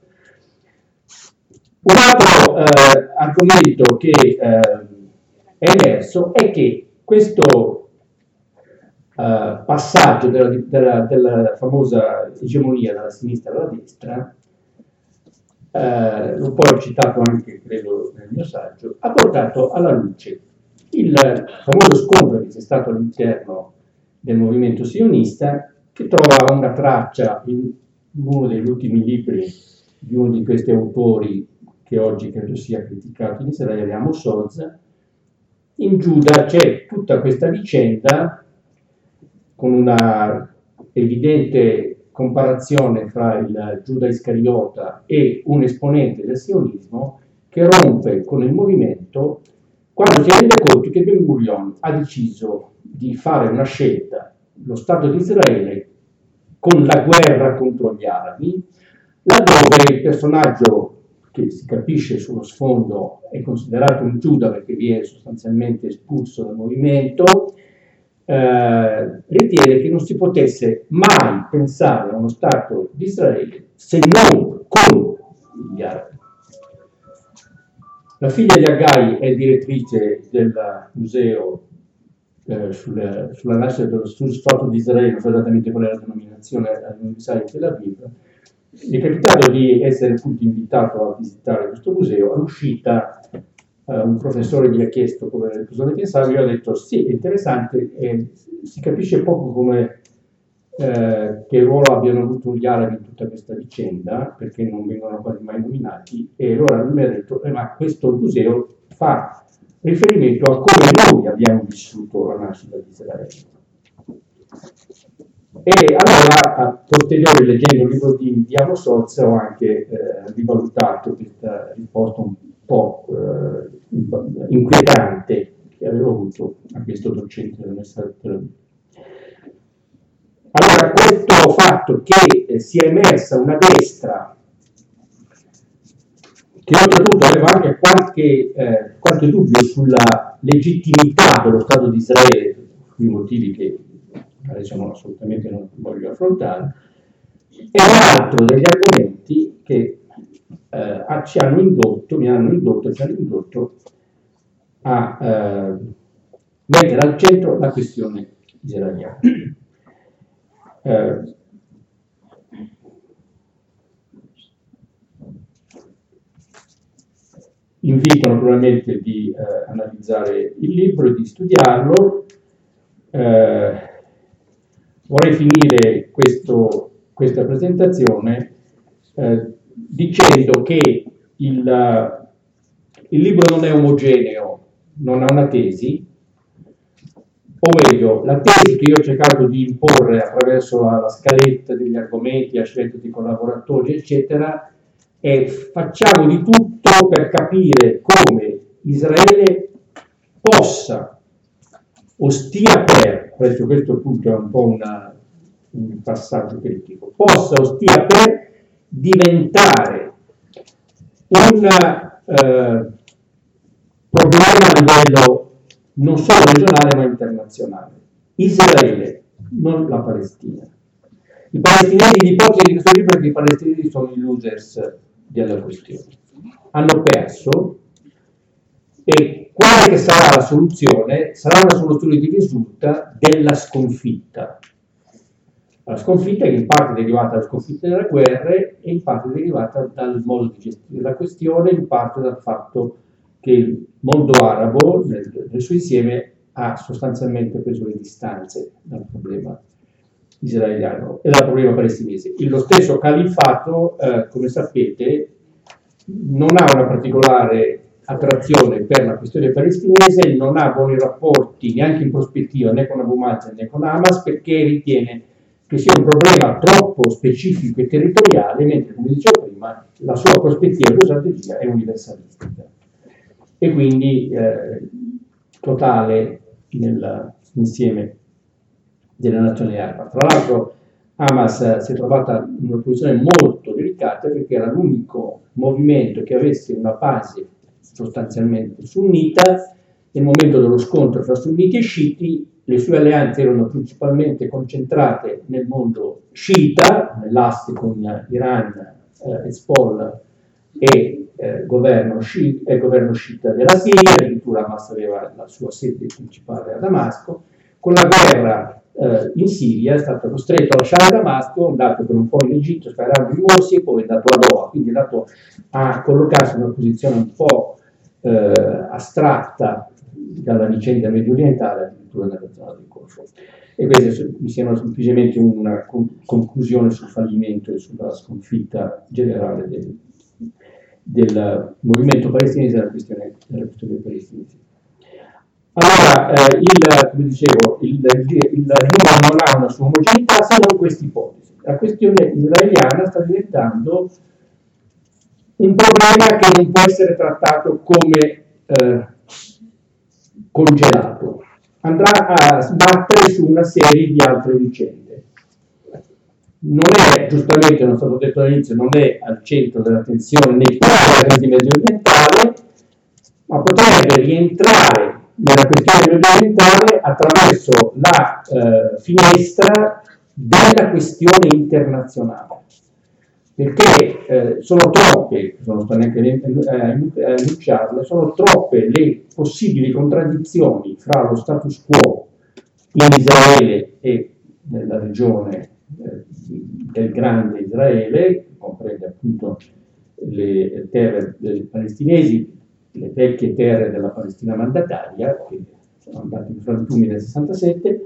Un altro eh, argomento che eh, è emerso è che questo Uh, passaggio della, della, della famosa egemonia dalla sinistra alla destra, uh, l'ho poi citato anche, credo, nel mio saggio, ha portato alla luce il famoso scontro che c'è stato all'interno del movimento sionista, che trova una traccia in uno degli ultimi libri di uno di questi autori che oggi credo sia criticato in Israele, Amos Oz. In Giuda c'è tutta questa vicenda con una evidente comparazione fra il Giuda Iscariota e un esponente del sionismo che rompe con il movimento quando si rende conto che Ben Gurion ha deciso di fare una scelta, lo Stato di Israele, con la guerra contro gli arabi, laddove il personaggio che si capisce sullo sfondo è considerato un Giuda perché viene sostanzialmente espulso dal movimento, Eh, ritiene che non si potesse mai pensare a uno Stato di Israele se non con gli arabi. La figlia di Hagai è direttrice del museo eh, sul, sulla nascita dello sullo Stato di Israele, non so esattamente qual è la denominazione all'Università di Tel Aviv. Mi è capitato di essere appunto invitato a visitare questo museo. All'uscita Uh, un professore gli ha chiesto come, cosa ne pensava, io ho detto sì, è interessante, e si capisce poco come eh, che ruolo abbiano avuto gli arabi in tutta questa vicenda, perché non vengono quasi mai nominati, e allora lui mi ha detto, eh, ma questo museo fa riferimento a come noi abbiamo vissuto la nascita di Israele. E allora, a posteriori, leggendo il libro di, di Amos Oz, ho anche eh, rivalutato questa risposta un po' eh, inquietante che avevo avuto a questo docente dell'Università di Tel Aviv. Allora, questo fatto che eh, sia emersa una destra che oltretutto aveva anche qualche, eh, qualche dubbio sulla legittimità dello Stato di Israele, per i motivi che adesso non, assolutamente non voglio affrontare, è un altro degli argomenti che eh, ci hanno indotto, mi hanno indotto, ci hanno indotto a eh, mettere al centro la questione israeliana. Eh, invito naturalmente di eh, analizzare il libro e di studiarlo. Eh, vorrei finire questo, questa presentazione eh, dicendo che il, il libro non è omogeneo, non ha una tesi, o meglio, la tesi che io ho cercato di imporre attraverso la, la scaletta degli argomenti, la scelta di collaboratori, eccetera, è facciamo di tutto per capire come Israele possa o stia per, questo, questo punto è un po' una, un passaggio critico, possa o stia per diventare un eh, problema a livello non solo regionale ma internazionale. Israele, non la Palestina. I palestinesi, l'ipotesi di questo libro è che i palestinesi sono i losers della questione. Hanno perso e quale che sarà la soluzione? Sarà una soluzione che risulta della sconfitta. La sconfitta che in parte è derivata dalla sconfitta delle guerre e in parte è derivata dal modo di gestire la questione, in parte dal fatto che il mondo arabo nel, nel suo insieme ha sostanzialmente preso le distanze dal problema israeliano e dal problema palestinese. E lo stesso califfato, eh, come sapete, non ha una particolare attrazione per la questione palestinese, non ha buoni rapporti neanche in prospettiva né con Abu Mazen né con Hamas, perché ritiene che sia un problema troppo specifico e territoriale, mentre, come dicevo prima, la sua prospettiva, la sua strategia è universalistica e quindi eh, totale nell'insieme delle nazioni arabe. Tra l'altro Hamas si è trovata in una posizione molto delicata perché era l'unico movimento che avesse una base sostanzialmente sunnita. Nel momento dello scontro tra sunniti e sciiti, le sue alleanze erano principalmente concentrate nel mondo sciita, nell'asse con Iran, eh, Hezbollah e eh, governo, sci, eh, governo sciita della Siria. Addirittura Hamas aveva la sua sede principale a Damasco. Con la guerra eh, in Siria è stato costretto a lasciare Damasco, è andato per un po' in Egitto, sperando in Morsi e poi è andato a Doha, quindi è andato a collocarsi in una posizione un po' eh, astratta dalla vicenda medio orientale, addirittura nella zona del Golfo. E queste mi sembra semplicemente una conclusione sul fallimento e sulla sconfitta generale del, del movimento palestinese e della questione, della questione palestinese. Allora, eh, il, come dicevo, il, il, il libro non ha una sua omogeneità se non questa ipotesi. La questione israeliana sta diventando un problema che non può essere trattato come eh, congelato, andrà a sbattere su una serie di altre vicende. Non è, giustamente, non è stato detto all'inizio, non è al centro dell'attenzione nei paesi medio orientale, ma potrebbe rientrare nella questione medio orientale attraverso la eh, finestra della questione internazionale. Perché eh, sono troppe, non sto neanche a enunciarle, sono troppe le possibili contraddizioni fra lo status quo in Israele e nella regione eh, del grande Israele, che comprende appunto le terre dei palestinesi, le vecchie terre della Palestina mandataria, che sono andate in frantumi nel sessantasette,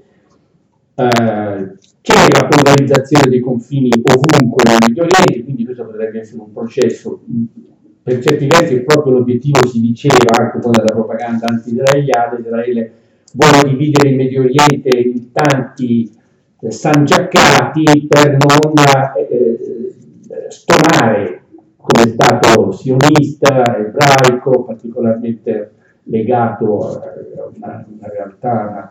Uh, c'è la polarizzazione dei confini ovunque nel Medio Oriente, quindi questo potrebbe essere un processo, per certi versi proprio l'obiettivo si diceva anche poi dalla propaganda anti-israeliana. Israele vuole dividere il Medio Oriente in tanti eh, sangiaccati per non eh, stonare come Stato sionista, ebraico, particolarmente legato a una, una realtà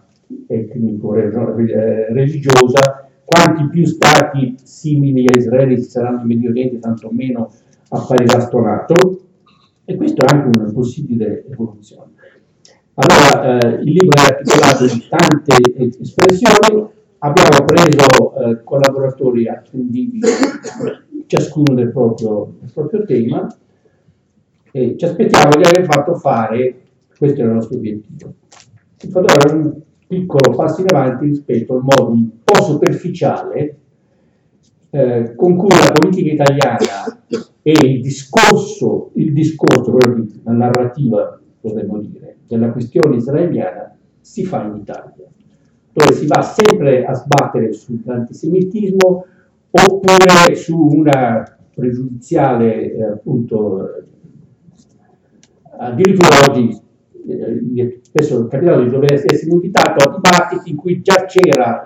etnico-religiosa. Quanti più stati simili a Israele ci saranno in Medio Oriente, tanto meno apparirà stonato, e questo è anche una possibile evoluzione. Allora, eh, il libro è articolato in tante espressioni, abbiamo preso eh, collaboratori attendibili, ciascuno del proprio, del proprio tema, e ci aspettiamo di aver fatto fare, questo è il nostro obiettivo, di fare un piccolo passo in avanti rispetto al modo un po' superficiale eh, con cui la politica italiana e il discorso, il discorso, quello di, la narrativa, potremmo dire, della questione israeliana si fa in Italia, dove si va sempre a sbattere sull'antisemitismo oppure su una pregiudiziale, eh, appunto, addirittura oggi eh, spesso è capitato di dover essere invitato a dibattiti in cui già c'era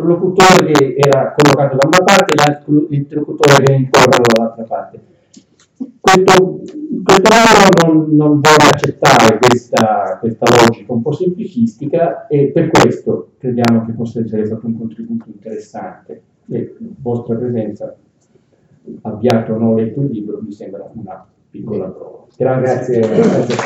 l'interlocutore che era collocato da una parte e l'interlocutore che era intorno dall'altra parte. Questo, questo lavoro non, non vuole accettare questa, questa logica un po' semplicistica e per questo crediamo che possa essere stato un contributo interessante e la vostra presenza, avviato o non letto il libro, mi sembra una piccola prova. Grazie. Grazie.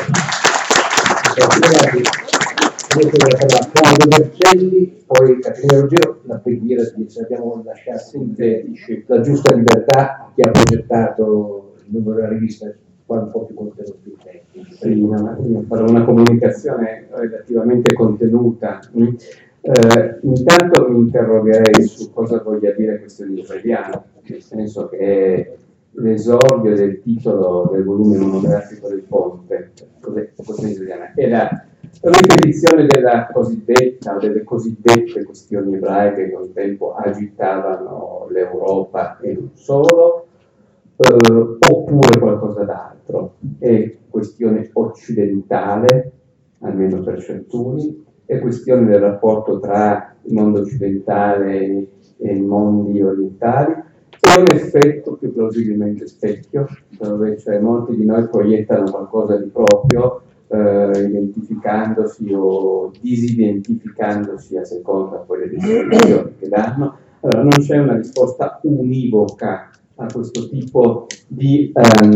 Grazie. Adesso voglio fare la Claudio Bercelli, poi Caterina Ruggero, la preghiera di se abbiamo lasciato la giusta libertà a chi ha progettato il numero della rivista, qua un po' più contenuti tecnici. Sì, io farò una comunicazione relativamente contenuta. Eh, intanto mi interrogherei su cosa voglia dire questione israeliana, nel senso che è l'esordio del titolo del volume monografico del Ponte, cos'è questione israeliana? È la ripetizione della cosiddetta o delle cosiddette questioni ebraiche che un tempo agitavano l'Europa e non solo, eh, oppure qualcosa d'altro. È questione occidentale, almeno per certuni, è questione del rapporto tra il mondo occidentale e i mondi orientali, è un effetto più plausibilmente specchio, dove cioè, molti di noi proiettano qualcosa di proprio, eh, identificandosi o disidentificandosi a seconda poi delle definizioni che danno. Allora non c'è una risposta univoca a questo tipo di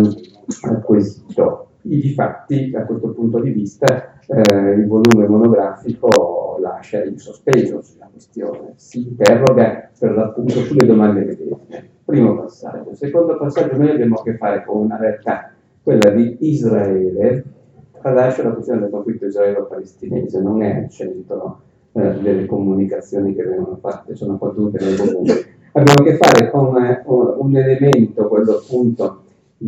um, quesito. Difatti, da questo punto di vista, eh, il volume monografico lascia in sospeso sulla questione, si interroga per l'appunto sulle domande medesime. Primo passaggio. Secondo passaggio, noi abbiamo a che fare con una realtà, quella di Israele. Tralascio la questione del conflitto israelo-palestinese, non è al centro eh, delle comunicazioni che vengono fatte, sono contenute nel volume. Abbiamo a che fare con eh, un elemento, quello appunto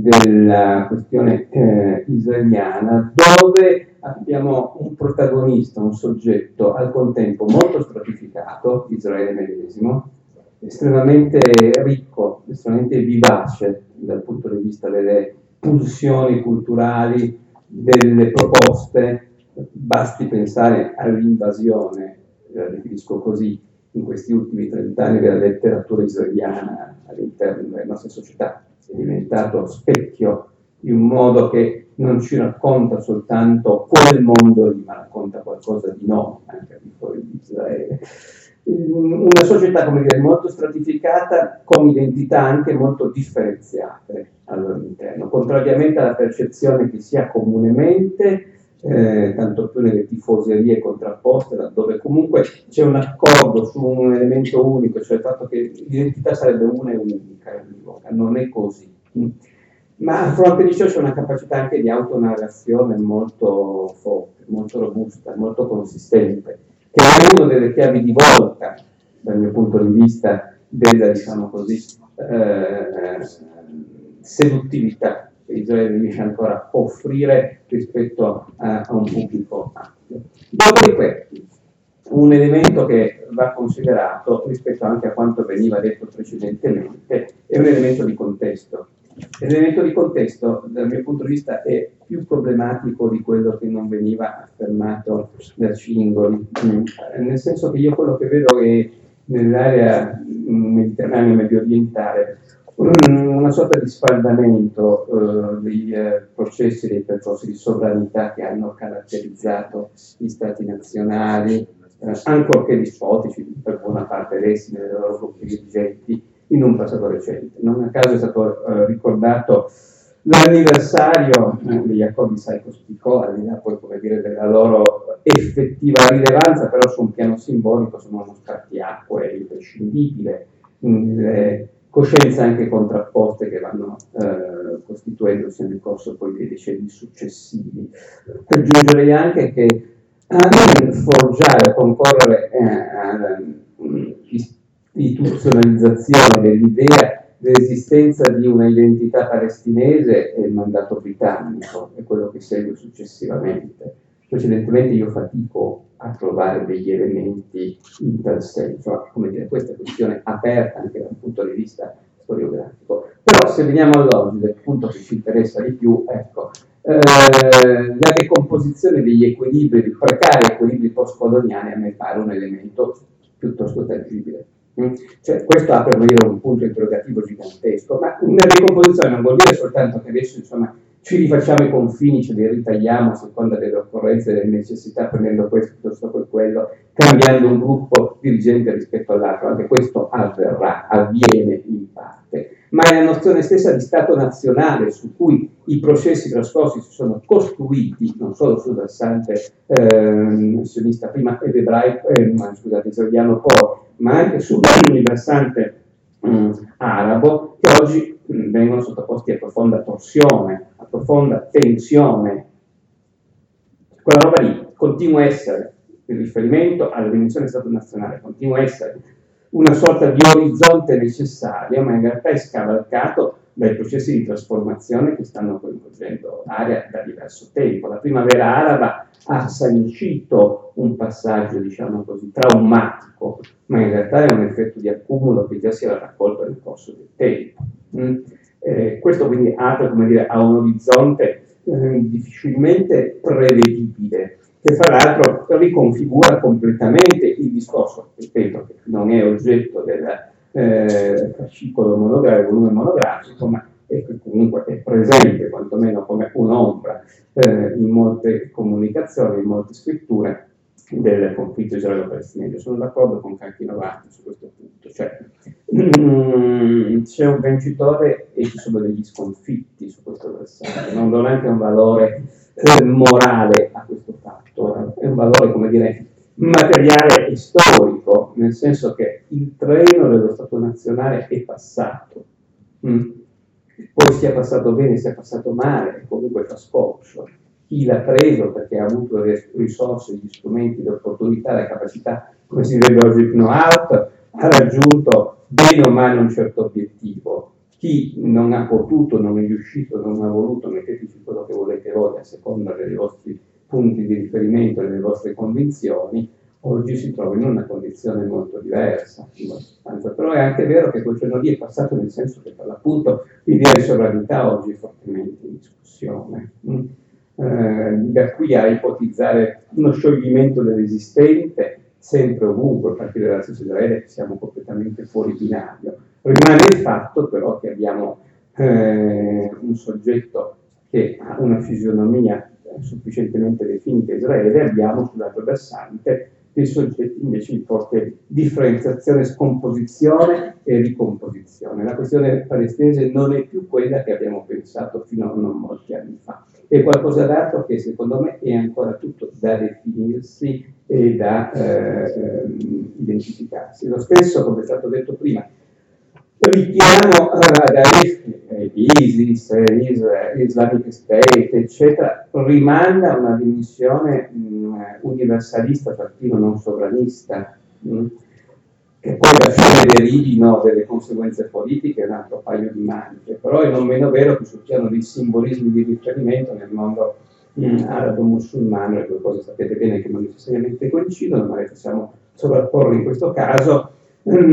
della questione eh, israeliana, dove abbiamo un protagonista, un soggetto al contempo molto stratificato, Israele medesimo, estremamente ricco, estremamente vivace dal punto di vista delle pulsioni culturali, delle proposte. Basti pensare all'invasione, la definisco così, in questi ultimi trent'anni della letteratura israeliana all'interno delle nostre società. È diventato specchio di un modo che non ci racconta soltanto quel mondo lì, ma racconta qualcosa di noi, anche al di fuori di Israele. Una società, come dire, molto stratificata, con identità anche molto differenziate al loro interno, contrariamente alla percezione che si ha comunemente, eh, tanto più nelle tifoserie contrapposte, laddove comunque c'è un accordo su un elemento unico, cioè il fatto che l'identità sarebbe una e unica, non è così. Ma a fronte di ciò c'è una capacità anche di autonarrazione molto forte, molto robusta, molto consistente, che è una delle chiavi di volta, dal mio punto di vista, della, diciamo così, eh, seduttività che Israele riesce ancora a offrire rispetto a, a un pubblico ampio. Dopodiché, un elemento che va considerato rispetto anche a quanto veniva detto precedentemente è un elemento di contesto. L'elemento di contesto, dal mio punto di vista, è più problematico di quello che non veniva affermato da Cingoli, nel senso che io quello che vedo è nell'area mediterranea medio orientale una sorta di sfaldamento eh, dei eh, processi, dei percorsi di sovranità che hanno caratterizzato gli stati nazionali, eh, ancorché dispotici per buona parte essi nelle loro gruppi dirigenti, in un passato recente. Non a caso è stato eh, ricordato l'anniversario eh, degli accordi Sykes-Picot, al di là poi, come dire, della loro effettiva rilevanza, però su un piano simbolico sono uno spartiacque imprescindibile, le coscienze anche contrapposte che vanno eh, costituendosi nel corso poi dei decenni successivi. Aggiungerei anche che a forgiare, a concorrere eh, alla istituzionalizzazione dell'idea dell'esistenza di una identità palestinese è il mandato britannico, è quello che segue successivamente. Precedentemente io fatico a trovare degli elementi in tal senso, come dire, questa è una questione aperta anche dal punto di vista storiografico. Però se veniamo all'oggi, del punto che ci interessa di più, ecco, eh, la decomposizione degli equilibri, dei precari equilibri post-coloniali a me pare un elemento piuttosto tangibile. Mm? Cioè, questo apre come dire, un punto interrogativo gigantesco, ma una decomposizione non vuol dire soltanto che adesso insomma, ci rifacciamo i confini, ce li ritagliamo a seconda delle occorrenze e delle necessità, prendendo questo piuttosto che quello, cambiando un gruppo dirigente rispetto all'altro. Anche questo avverrà, avviene in parte, ma è la nozione stessa di Stato nazionale su cui i processi trascorsi si sono costruiti, non solo sul versante eh, sionista prima ed ebraico, eh, ma, scusate, israeliano poi, ma anche sul versante mh, arabo, che oggi mh, vengono sottoposti a profonda torsione, a profonda tensione. Quella roba lì continua a essere il riferimento alla dimensione Stato nazionale, continua a essere una sorta di orizzonte necessario, ma in realtà è scavalcato dai processi di trasformazione che stanno coinvolgendo l'area da diverso tempo. La primavera araba ha sancito un passaggio, diciamo così, traumatico, ma in realtà è un effetto di accumulo che già si era raccolto nel corso del tempo. Mm? Eh, questo quindi apre, come dire, a un orizzonte eh, difficilmente prevedibile, che fra l'altro riconfigura completamente il discorso, ripeto, che non è oggetto del eh, fascicolo monografico, volume monografico, ma è che comunque è presente, quantomeno come un'ombra, eh, in molte comunicazioni, in molte scritture del conflitto israelo-palestinese. Sono d'accordo con Canchinovati su questo punto, cioè mm, c'è un vincitore e ci sono degli sconfitti su questo versante, non do neanche un valore eh, morale a questo fatto, è un valore, come dire, materiale e storico, nel senso che il treno dello Stato nazionale è passato, mm. poi sia passato bene, sia passato male, comunque fa scorcio. Chi l'ha preso perché ha avuto le risorse, gli strumenti, le opportunità, la capacità, come si direbbe oggi il know-how, ha raggiunto bene o male un certo obiettivo. Chi non ha potuto, non è riuscito, non ha voluto, metteteci quello che volete voi a seconda dei vostri punti di riferimento e delle vostre convinzioni, oggi si trova in una condizione molto diversa. Però è anche vero che quel giorno lì è passato, nel senso che per l'appunto l'idea di sovranità oggi è fortemente in discussione. Mm? Eh, da qui a ipotizzare uno scioglimento dell'esistente, sempre ovunque, a partire dalla stessa Israele, siamo completamente fuori binario. Rimane il fatto però che abbiamo eh, un soggetto che ha una fisionomia sufficientemente definita Israele, abbiamo sull'altro versante dei soggetti invece di forte differenziazione, scomposizione e ricomposizione. La questione palestinese non è più quella che abbiamo pensato fino a non molti anni fa, è qualcosa d'altro che secondo me è ancora tutto da definirsi e da eh, identificarsi. Lo stesso, come è stato detto prima, richiamo ad eh, ISIS, Israel, Islamic State, eccetera, rimanda a una dimensione mh, universalista, perfino non sovranista, mh, che poi alla fine derivino delle conseguenze politiche, un altro paio di maniche, però è non meno vero che sul piano dei simbolismi di riferimento nel mondo mh, arabo-musulmano, le due cose sapete bene che non necessariamente coincidono, ma le possiamo sovrapporre in questo caso, mh,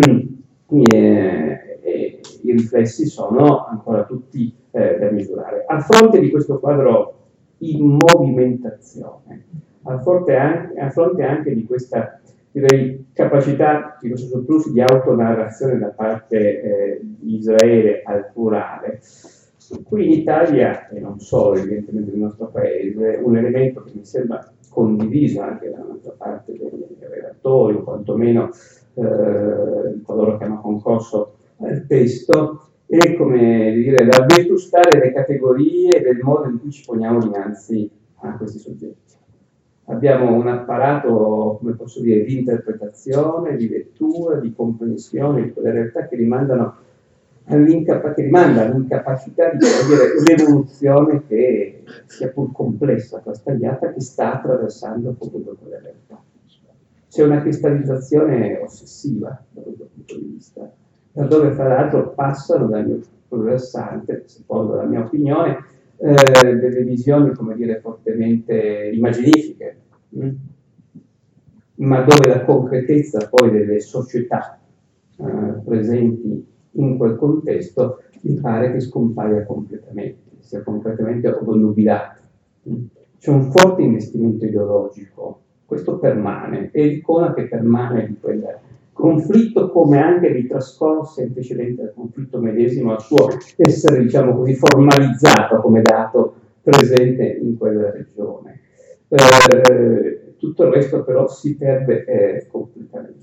e, e i riflessi sono ancora tutti eh, da misurare. A fronte di questo quadro in movimentazione, a fronte anche, a fronte anche di questa, direi, capacità di questo surplus di autonarrazione da parte eh, di Israele al plurale, qui in Italia, e non solo evidentemente nel nostro paese, un elemento che mi sembra condiviso anche da un'altra parte dei relatori, o quantomeno eh, coloro che hanno concorso al testo, è, come dire, la vetustare le categorie del modo in cui ci poniamo dinanzi a questi soggetti. Abbiamo un apparato, come posso dire, di interpretazione, di lettura, di comprensione di quelle realtà che rimandano all'incapa- che rimanda all'incapacità di cogliere l'evoluzione che, sia pur complessa, frastagliata, che sta attraversando appunto quelle realtà. C'è una cristallizzazione ossessiva da questo punto di vista, laddove fra l'altro passano dal mio versante, secondo la mia opinione, eh, delle visioni, come dire, fortemente immaginifiche, mh? ma dove la concretezza poi delle società eh, presenti in quel contesto mi pare che scompaia completamente, sia completamente obnubilata. C'è un forte investimento ideologico, questo permane, è l'icona che permane di quel conflitto, come anche di trascorsi antecedenti al conflitto medesimo, al suo essere, diciamo così, formalizzato come dato presente in quella regione. Eh, tutto il resto però si perde eh, completamente.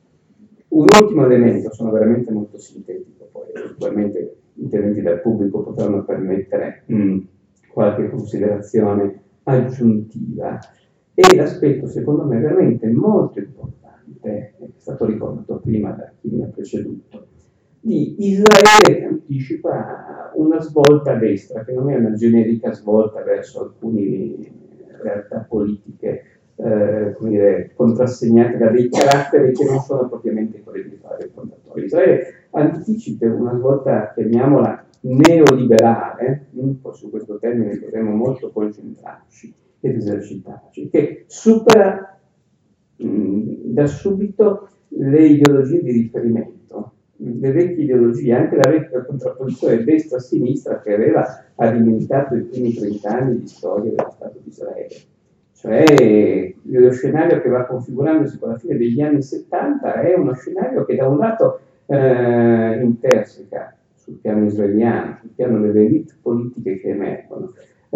Un ultimo elemento, sono veramente molto sintetico, poi eventualmente interventi dal pubblico potranno permettere mh, qualche considerazione aggiuntiva, e l'aspetto secondo me veramente molto importante, è stato ricordato prima da chi mi ha preceduto, di Israele che anticipa una svolta a destra, che non è una generica svolta verso alcune realtà politiche eh, come dire, contrassegnate da dei caratteri che non sono propriamente quelli di fare il fondatore. Israele anticipa una svolta, chiamiamola neoliberale, un po' su questo termine dovremmo molto concentrarci ed esercitarci, che supera mh, da subito le ideologie di riferimento, le vecchie ideologie, anche la vecchia contrapposizione destra-sinistra che aveva alimentato i primi trent'anni di storia dello Stato di Israele. Cioè lo scenario che va configurandosi con la fine degli anni settanta è uno scenario che da un lato eh, interseca sul piano israeliano, sul piano delle elite politiche che emergono,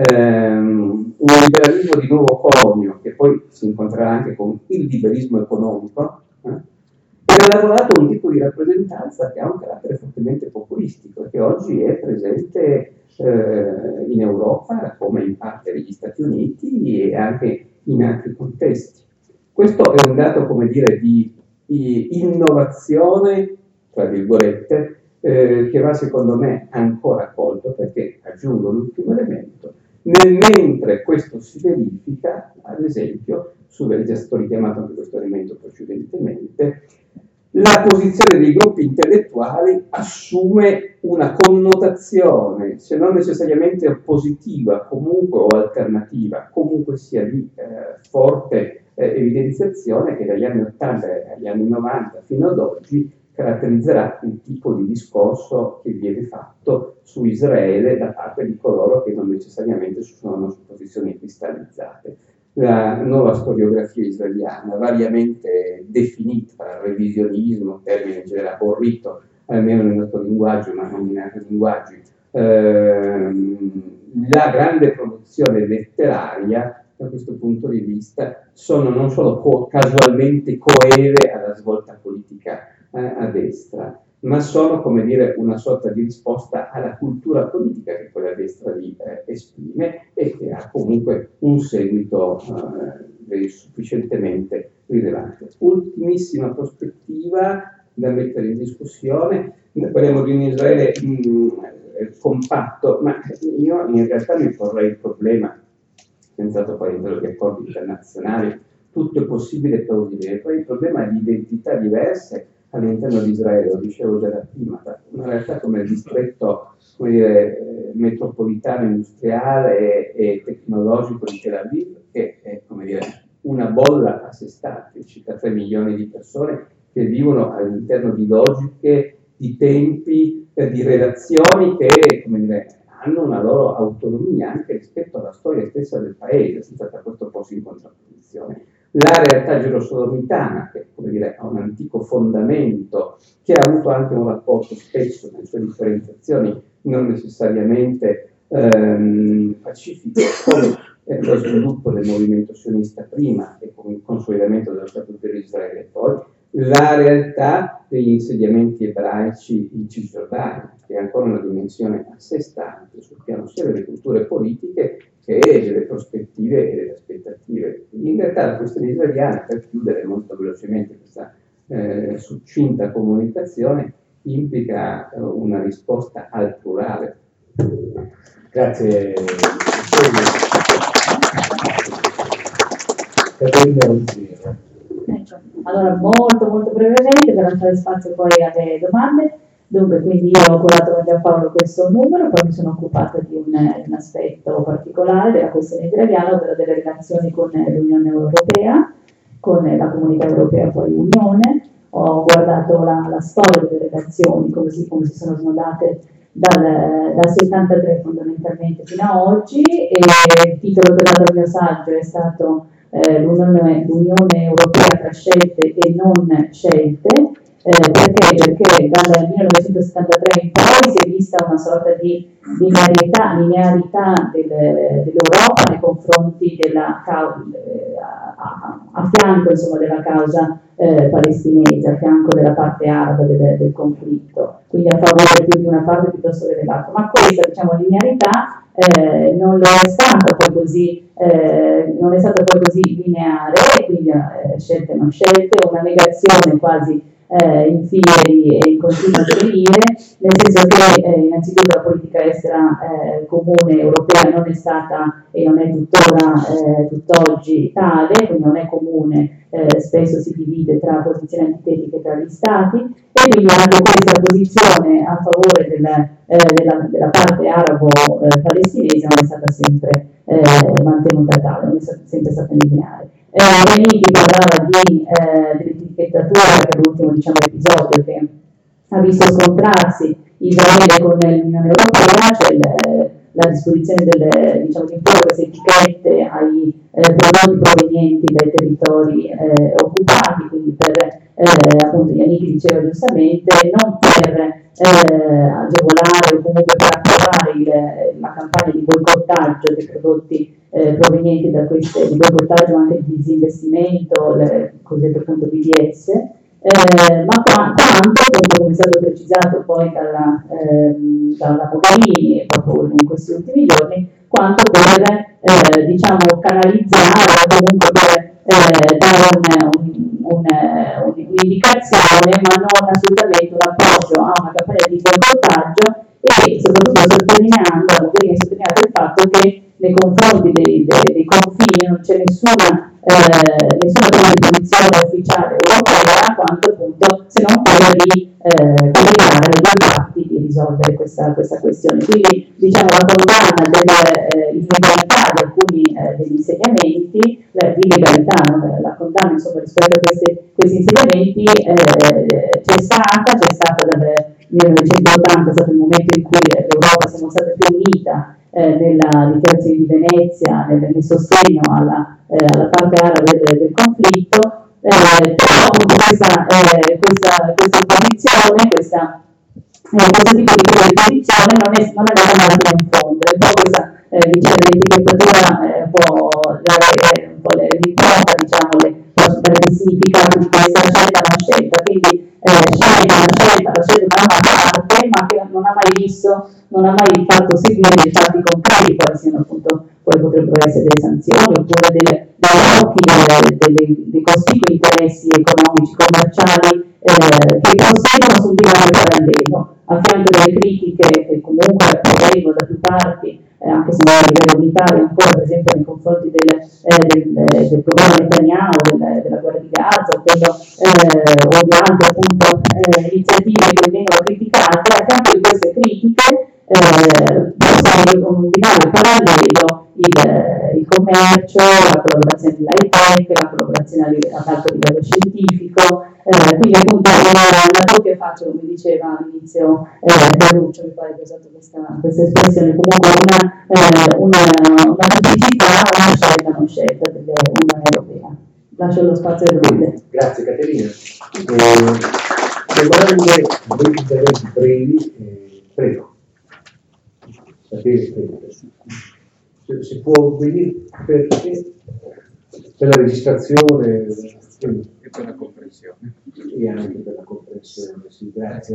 ehm, un liberalismo di nuovo conio che poi si incontrerà anche con il liberismo economico, eh, e dall'altro lato un tipo di rappresentanza che ha un carattere fortemente populistico e che oggi è presente eh, in Europa come in parte negli Stati Uniti e anche in altri contesti. Questo è un dato, come dire, di, di innovazione, tra virgolette, eh, che va secondo me ancora colto, perché, aggiungo l'ultimo elemento, nel mentre questo si verifica, ad esempio, su è già stato richiamato anche questo elemento precedentemente, la posizione dei gruppi intellettuali assume una connotazione, se non necessariamente positiva, comunque o alternativa, comunque sia di eh, forte eh, evidenziazione che dagli anni ottanta agli anni novanta fino ad oggi caratterizzerà il tipo di discorso che viene fatto su Israele da parte di coloro che non necessariamente sono su posizioni cristallizzate. La nuova storiografia israeliana, variamente definita, revisionismo, termine che era aborrito, almeno nel nostro linguaggio, ma non in altri linguaggi, ehm, la grande produzione letteraria, da questo punto di vista, sono non solo co- casualmente coeve alla svolta politica eh, a destra, ma sono, come dire, una sorta di risposta alla cultura politica che quella destra lì eh, esprime e che ha comunque un seguito eh, sufficientemente rilevante. Ultimissima prospettiva da mettere in discussione, parliamo di un Israele mh, compatto, ma io in realtà mi porrei il problema, pensato poi in quello di accordi internazionali, tutto è possibile e plausibile, poi il problema di identità diverse all'interno di Israele, lo dicevo già da prima, una realtà come il distretto, come dire, metropolitano, industriale e, e tecnologico di Tel Aviv, che è, come dire, una bolla a sé stante, circa tre milioni di persone che vivono all'interno di logiche, di tempi, eh, di relazioni che, come dire, hanno una loro autonomia anche rispetto alla storia stessa del paese, senza che questo possa in contrapposizione. La realtà gerosolomitana, che come dire, ha un antico fondamento, che ha avuto anche un rapporto spesso nelle sue differenziazioni non necessariamente ehm, pacifico, come eh, lo sviluppo del movimento sionista prima e con il consolidamento dello Stato di Israele poi, la realtà degli insediamenti ebraici in Cisgiordania, che è ancora una dimensione a sé stante sul piano sia delle culture politiche che delle prospettive e delle aspettative. In realtà la questione israeliana, per chiudere molto velocemente questa eh, succinta comunicazione, implica eh, una risposta al plurale. Grazie. Caterina Ronzino. Ecco. Allora, molto molto brevemente per lasciare spazio poi alle domande. Dunque, quindi io ho curato con Giampaolo questo numero, poi mi sono occupata di un, un aspetto particolare della questione israeliana, ovvero delle relazioni con l'Unione Europea, con la Comunità Europea poi Unione. Ho guardato la, la storia delle relazioni, come si, come si sono snodate dal, dal settantatré fondamentalmente fino ad oggi, e il titolo che ho dato al mio saggio è stato eh, l'Unione, l'Unione Europea tra scelte e non scelte. Eh, perché? Perché dal millenovecentosettantatré in poi si è vista una sorta di linearità, linearità del, dell'Europa nei confronti della causa, eh, a, a fianco insomma, della causa eh, palestinese, a fianco della parte araba del, del conflitto, quindi a favore più di una parte piuttosto che dell'altra. Ma questa diciamo, linearità eh, non lo è stata poi così, eh, non è stata poi così lineare, quindi eh, scelte non scelte, una negazione quasi Eh, in fieri e in continuo svenire, nel senso che eh, innanzitutto la politica estera eh, comune europea non è stata e non è tuttora eh, tutt'oggi tale, quindi non è comune, eh, spesso si divide tra posizioni antitetiche tra gli stati e quindi anche questa posizione a favore del, eh, della, della parte arabo-palestinese non è stata sempre eh, mantenuta tale, non è stata, sempre stata lineare. Eh, Reniti parlava di, eh, dell'etichettatura, che è l'ultimo diciamo, episodio che ha visto scontrarsi Israele con l'Unione Europea, cioè il, la disposizione delle, diciamo, di imporre queste etichette ai eh, prodotti provenienti dai territori eh, occupati, quindi per, eh, appunto, Yannick diceva giustamente, non per eh, agevolare o comunque per approvare il, la campagna di boicottaggio dei prodotti Eh, provenienti da queste, di boicottaggio anche di disinvestimento, le cosiddette appunto B D S, eh, ma qua, tanto, appunto, come è stato precisato poi dalla, ehm, dalla Mogherini proprio in questi ultimi giorni, quanto per eh, diciamo, canalizzare o comunque per eh, dare un, un, un, un'indicazione, ma non assolutamente un appoggio a una campagna di boicottaggio e soprattutto sottolineando, la Mogherini ha sottolineato il fatto che nei confronti dei, dei, dei confini non c'è nessuna, eh, nessuna prima posizione ufficiale europea, quanto appunto se non quella di eh, coordinare le due parti di risolvere questa, questa questione. Quindi diciamo la condanna dell'illegalità eh, di alcuni eh, degli insegnamenti, l'illegalità, no? La condanna insomma rispetto a questi, questi insegnamenti eh, c'è stata, c'è stata dal millenovecentottanta, è stato il momento in cui l'Europa si è mostrata più unita Eh, nella dichiarazione di Venezia, nel, nel sostegno alla, eh, alla parte araba del, del conflitto, eh, però appunto questa, eh, questa, questa posizione, questa, eh, questo tipo di posizione non è, non è andata mai fino in fondo, e poi questa eh, diciamo, l'etichettatura eh, può dare un po' l'impronta, diciamo, le, può dare il significato di questa scelta alla scelta, quindi eh, scelta la scelta, la scelta da una parte, ma che non ha mai visto, non ha mai fatto seguire dei fatti concreti, quali siano appunto, poi potrebbero essere delle sanzioni, oppure delle, dei blocchi, delle, delle, dei cospicui interessi economici, commerciali, eh, che proseguono su un binario parallelo, a fianco delle critiche che comunque provengono da più parti, eh, anche se non a livello unitario ancora, per esempio nei confronti del, eh, del, eh, del governo Netanyahu, del, della guerra di Gaza, o, quello, eh, o di altre appunto eh, iniziative che vengono criticate, a fianco di queste critiche eh, prosegue con un binario parallelo il, il commercio, la collaborazione dell'high tech, la collaborazione ad alto livello scientifico, eh, quindi appunto una, una doppia faccia, come diceva all'inizio eh, Ferruccio, mi pare che ho usato questa, questa espressione, comunque una, eh, una, una complicità, una scelta non scelta dell'Unione Europea. Lascio lo spazio alle domande. Grazie Caterina. Eh, domande, due interventi brevi, eh, prego. Sapere, prego. Se, si può venire perché per la registrazione E per la comprensione. e anche per la comprensione, sì, grazie.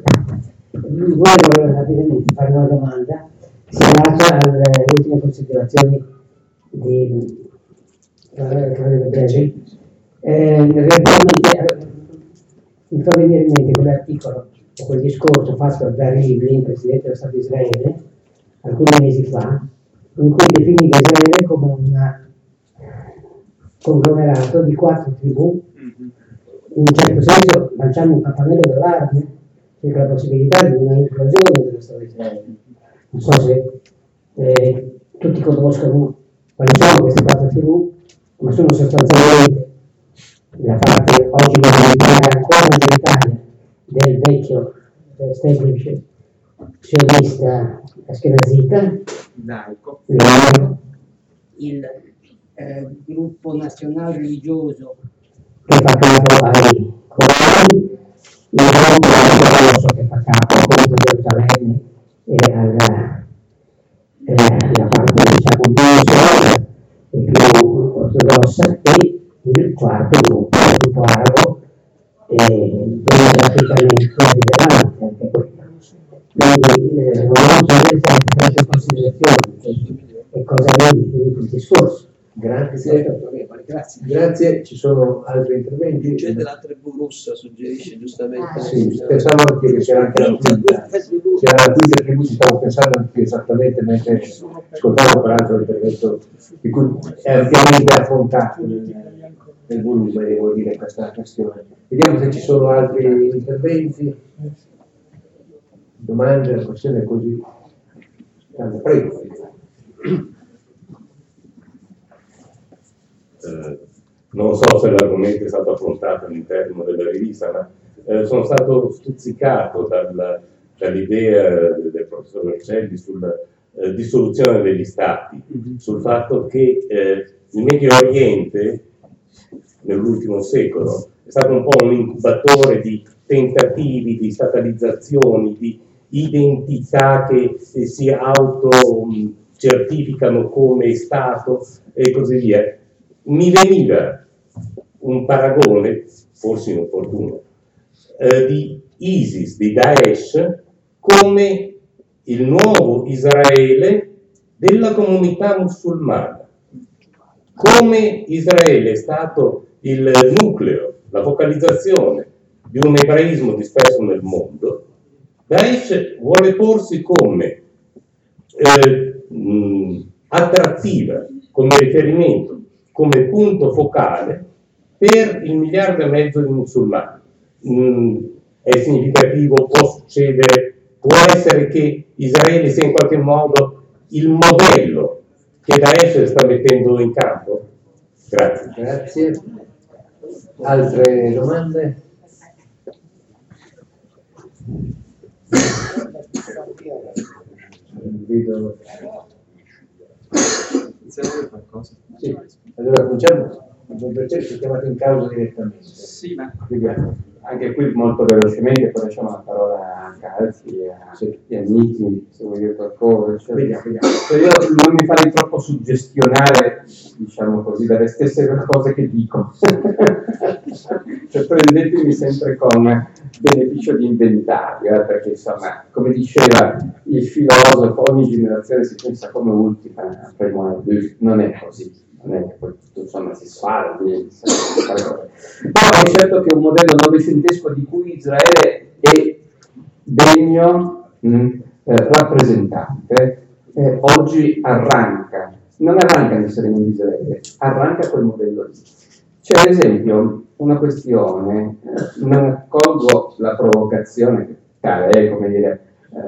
Volevo rapidamente fare una domanda, si lascia alle ultime considerazioni di Claudio Bergeri. Eh, realmente, mi fa venire in mente quell'articolo o quel discorso fatto da Rivlin, presidente dello Stato di Israele, alcuni mesi fa, in cui definiva Israele come un conglomerato di quattro tribù, in un certo senso lanciando un campanello d'allarme circa la possibilità di una implosione dello Stato di Israele. Non so se eh, tutti conoscono quali sono queste quattro tribù, ma sono sostanzialmente la parte oggi maggioritaria, ancora maggioritaria, del vecchio establishment sionista ashkenazita, Laico. laico, il eh, gruppo nazionale religioso che fa capo ai Corani, il gruppo ortodosso che fa capo appunto a Gerusalemme e alla, eh, alla parte diciamo più e più ortodossa, e il quarto gruppo, il gruppo arabo, eh, demograficamente rilevante anche quello. Quindi eh, non so se queste considerazioni e cosa vedi di quel discorso. Grazie. Grazie. Grazie. Ci sono altri interventi? C'è della tribù russa, suggerisce giustamente. Ah, sì, pensavo anche che c'era anche la quinta. C'era la quinta tribù, ci stavo pensando anche esattamente mentre ascoltavo peraltro l'intervento di cui è ampiamente affrontato nel, nel volume, devo dire, questa questione. Vediamo se ci sono altri interventi, domande, la questione è così. Prego. Eh, non so se l'argomento è stato affrontato all'interno della rivista, ma eh, sono stato stuzzicato dal, dall'idea del professor Vercelli sulla eh, dissoluzione degli stati, mm-hmm. sul fatto che eh, il Medio Oriente nell'ultimo secolo è stato un po' un incubatore di tentativi, di statalizzazioni, di identità che eh, si autocertificano come Stato e così via. Mi veniva un paragone, forse inopportuno, eh, di ISIS, di Daesh, come il nuovo Israele della comunità musulmana. Come Israele è stato il nucleo, la focalizzazione di un ebraismo disperso nel mondo, Daesh vuole porsi come eh, mh, attrattiva, come riferimento, come punto focale per il miliardo e mezzo di musulmani. Mm, è significativo, può succedere, può essere che Israele sia in qualche modo il modello che Daesh sta mettendo in campo? Grazie. Grazie. Altre domande? Vedo. qualcosa? Sì. Allora cominciamo. Il Vercelli si è chiamato in causa direttamente. Sì, ma Vediamo. anche qui molto velocemente, poi lasciamo la parola a Calzi e a, Sì. e a Nichi, se vuoi dire qualcosa. Cioè, Vediamo, vediamo. cioè io non mi farei troppo suggestionare, diciamo così, dalle stesse cose che dico. Cioè, prendetemi sempre con beneficio di inventario, eh, perché insomma, come diceva il filosofo, ogni generazione si pensa come ultima, non è così. Non è che poi tutto insomma si sfala, però è certo che un modello novecentesco di cui Israele è degno mh, eh, rappresentante eh, oggi arranca, non arranca necessariamente di Israele, arranca quel modello lì. C'è ad esempio una questione, eh, non accolgo la provocazione che tale è, come dire,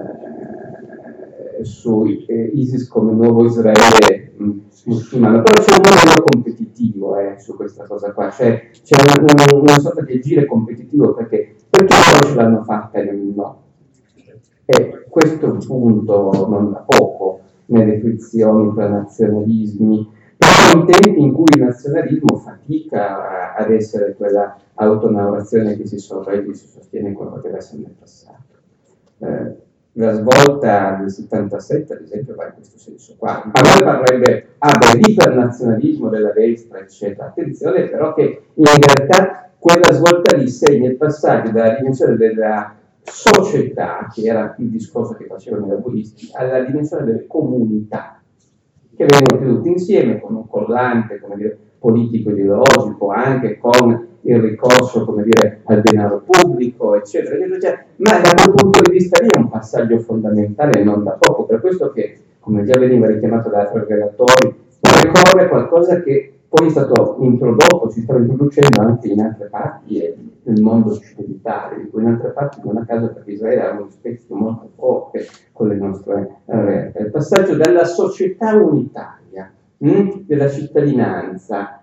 eh, su eh, ISIS come nuovo Israele mh, musulmano, però c'è un modello competitivo eh, su questa cosa qua, cioè c'è una, una, una sorta di agire competitivo, perché perché loro ce l'hanno fatta e noi no? E questo è un punto non da poco nelle frizioni tra nazionalismi, però in tempi in cui il nazionalismo fatica ad essere quella autonarrazione che si sorregge e si sostiene come poteva essere nel passato. Eh, la svolta del settantasette, ad esempio, va in questo senso qua. A noi parrebbe ah, dell'ipernazionalismo della destra, eccetera. Attenzione però che in realtà quella svolta lì segna il passaggio dalla dimensione della società, che era il discorso che facevano i laburisti, alla dimensione delle comunità, che vengono tenute insieme con un collante, come dire, politico-ideologico, anche con il ricorso, come dire, al denaro pubblico, eccetera, eccetera. Ma da quel punto di vista lì è un passaggio fondamentale, non da poco, per questo che, come già veniva richiamato da altri relatori, precorre qualcosa che poi è stato introdotto, si sta introducendo anche in altre parti del mondo occidentale, di cui in altre parti non a caso, perché Israele ha uno spezio molto forte con le nostre realtà. Il passaggio dalla società unitaria, mh, della cittadinanza,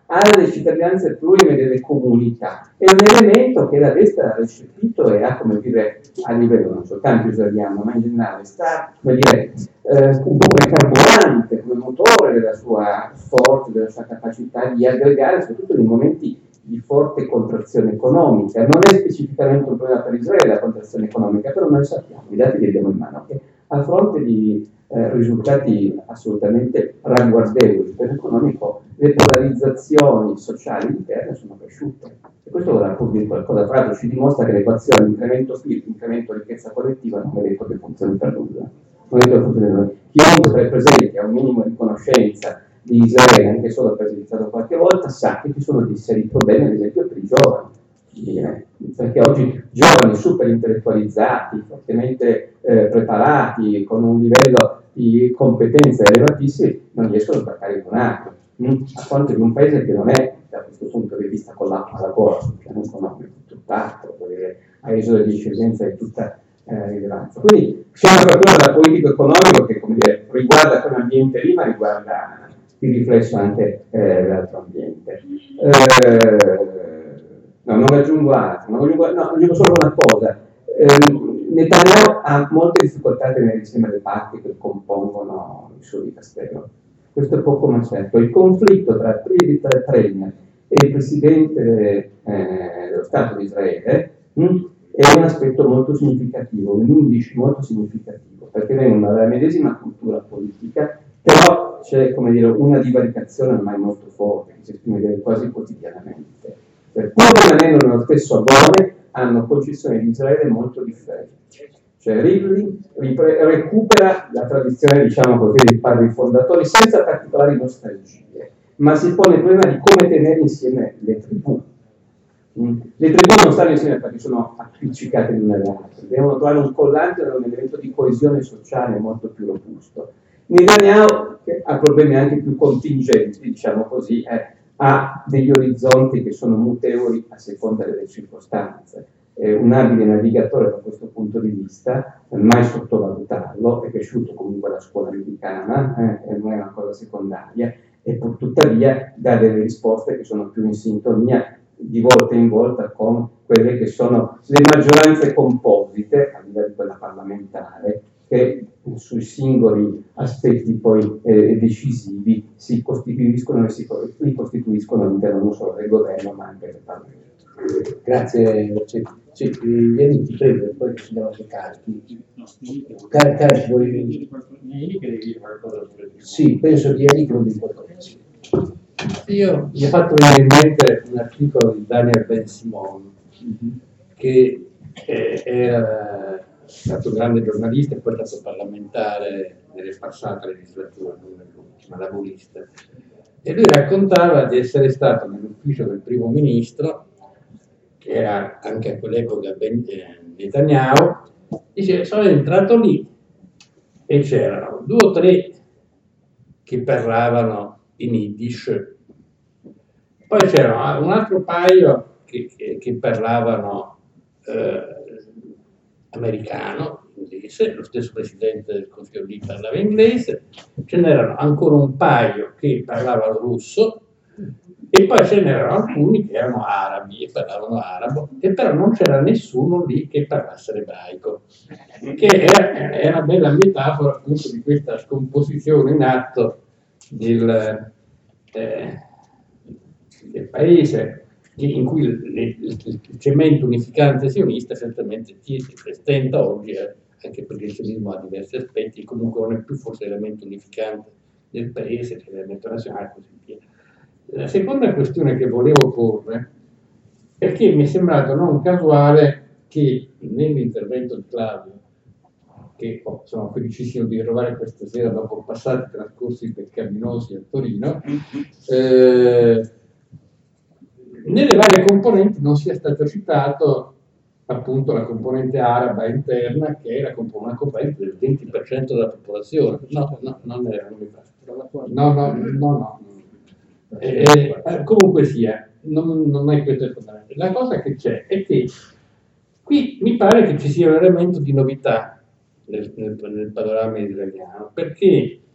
alle cittadinanze plurime delle comunità. È un elemento che la destra ha recepito e ha, come dire, a livello non soltanto israeliano, ma in generale, sta, come dire, eh, un po' come carburante, come motore della sua forza, della sua capacità di aggregare, soprattutto nei momenti di forte contrazione economica. Non è specificamente un problema per Israele la contrazione economica, però noi sappiamo, i dati li abbiamo in mano, che a fronte di eh, risultati assolutamente ragguardevoli per l'economico, le polarizzazioni sociali interne sono cresciute. E questo vuol dire qualcosa. Tra l'altro ci dimostra che l'equazione incremento P I L, incremento ricchezza collettiva non è detto che funzioni per nulla. Non è detto che funzioni per nulla. Chiunque è presente ha un minimo di conoscenza di Israele, anche solo per visitato qualche volta, sa che ci sono dei seri problemi, ad esempio per i giovani. Perché oggi giovani super intellettualizzati, fortemente eh, preparati, con un livello di competenze elevatissimi, non riescono a sbarcare il donato, a fronte di un paese che non è, da questo punto di vista, con l'acqua alla gola sul piano economico, tutt'altro, ha reso la discendenza di tutta eh, rilevanza. Quindi c'è una frattura della politica economica che, come dire, riguarda quell'ambiente lì, ma riguarda di riflesso anche eh, l'altro ambiente. Eh, No, non aggiungo altro, non aggiungo, no, aggiungo solo una cosa. Eh, Netanyahu ha molte difficoltà a tenere insieme le parti che compongono il suo dicastero. Questo è poco ma certo. Il conflitto tra il Premier e il Presidente eh, dello Stato di Israele mh, è un aspetto molto significativo, un indice molto significativo, perché vengono dalla medesima cultura politica, però c'è, come dire, una divaricazione ormai molto forte, che si esprime quasi quotidianamente. Pur rimanendo nello stesso agone, hanno concezioni di Israele molto differenti. Cioè Rivlin recupera la tradizione, diciamo così, dei padri fondatori senza particolari nostalgie, ma si pone il problema di come tenere insieme le tribù. Mm. Le tribù non stanno insieme perché sono appiccicate l'una alle altre, devono trovare un collante, un elemento di coesione sociale molto più robusto. Netanyahu, che ha problemi anche più contingenti, diciamo così, è ha degli orizzonti che sono mutevoli a seconda delle circostanze. È un abile navigatore da questo punto di vista, mai sottovalutarlo, è cresciuto comunque alla scuola americana, eh, non è una cosa secondaria, e pur tuttavia dà delle risposte che sono più in sintonia di volta in volta con quelle che sono le maggioranze composite, a livello di quella parlamentare, che sui singoli aspetti poi eh, decisivi si costituiscono e si ricostituiscono all'interno non solo del governo ma anche del Parlamento. Grazie, vieni ti prego, poi ci diamo i carichi. Carici, volevi... Sì, penso di Enrico non di qualcosa. Io mi ho fatto venire in mente un articolo di Daniel Ben Simon, che eh, era stato un grande giornalista e poi è stato parlamentare nelle passate legislature, non nell'ultima, laburista. E lui raccontava di essere stato nell'ufficio del primo ministro, che era anche a quell'epoca ben, eh, Netanyahu, dice, sono entrato lì e c'erano due o tre che parlavano in Yiddish, poi c'era un altro paio che, che, che parlavano eh, americano, inglese, lo stesso presidente del Consiglio lì parlava inglese, ce n'erano ancora un paio che parlavano russo e poi ce n'erano alcuni che erano arabi e parlavano arabo, e però non c'era nessuno lì che parlasse l'ebraico, che è, è una bella metafora appunto di questa scomposizione in atto del, eh, del paese, in cui il, il, il cemento unificante sionista certamente stenta oggi, eh, anche perché il sionismo ha diversi aspetti, comunque non è più forse l'elemento unificante del paese, che è l'elemento nazionale e così via. La seconda questione che volevo porre è che mi è sembrato non casuale che nell'intervento di Claudio, che oh, sono felicissimo di ritrovare questa sera dopo passati trascorsi peccaminosi a Torino, eh, nelle varie componenti non sia stato citato appunto la componente araba interna, che è la comp- una componente del venti per cento della popolazione. No, no, non era, non mi fa. No, no, no, no. Eh, eh, comunque sia, non, non è questo il fondamentale. La cosa che c'è è che qui mi pare che ci sia un elemento di novità nel, nel, nel panorama israeliano, perché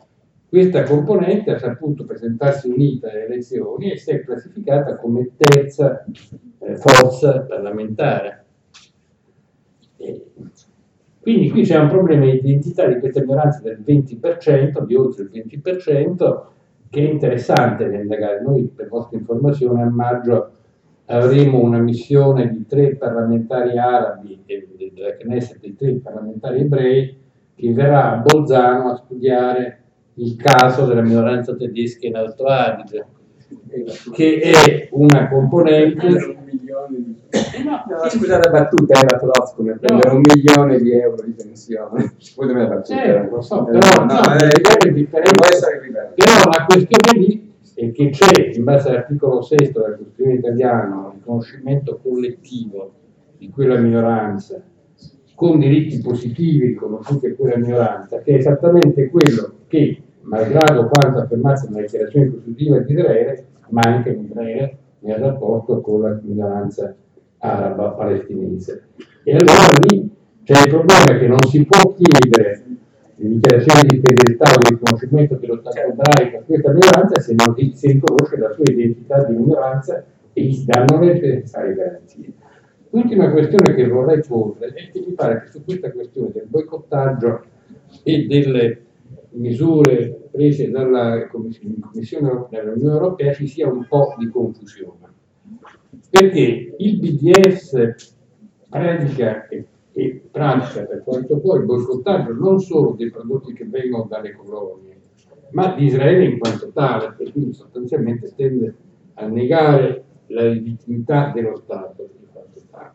questa componente ha saputo presentarsi unita alle elezioni e si è classificata come terza eh, forza parlamentare. E quindi qui c'è un problema di identità di questa minoranza del venti per cento, di oltre il venti per cento, che è interessante da indagare. Noi, per vostra informazione, a maggio avremo una missione di tre parlamentari arabi e della Knesset di tre parlamentari ebrei che verrà a Bolzano a studiare il caso della minoranza tedesca in Alto Adige, che è una componente. No, no, scusate la battuta, era troppo come prendere no. un milione di euro di pensione. Scusami la battuta. Eh, lo so, però, no, no, no, è è però la questione lì è che c'è, in base all'articolo sesto della Costituzione italiana, un riconoscimento collettivo di quella minoranza con diritti positivi riconosciuti a quella minoranza, che è esattamente quello che, malgrado quanto affermato nella dichiarazione costitutiva di Israele, manca in Israele nel rapporto con la minoranza araba palestinese. E allora lì c'è il problema che non si può chiedere le dichiarazioni di fedeltà o di riconoscimento dello Stato ebraico a questa minoranza se non si riconosce la sua identità di minoranza e gli si danno le necessarie garanzie. L'ultima questione che vorrei porre è che mi pare che su questa questione del boicottaggio e delle misure prese dalla Commissione Europea, dall'Unione Europea, ci sia un po' di confusione. Perché il B D S pratica e, e pratica per quanto poi il boicottaggio non solo dei prodotti che vengono dalle colonie, ma di Israele in quanto tale, e quindi sostanzialmente tende a negare la legittimità dello Stato in quanto tale.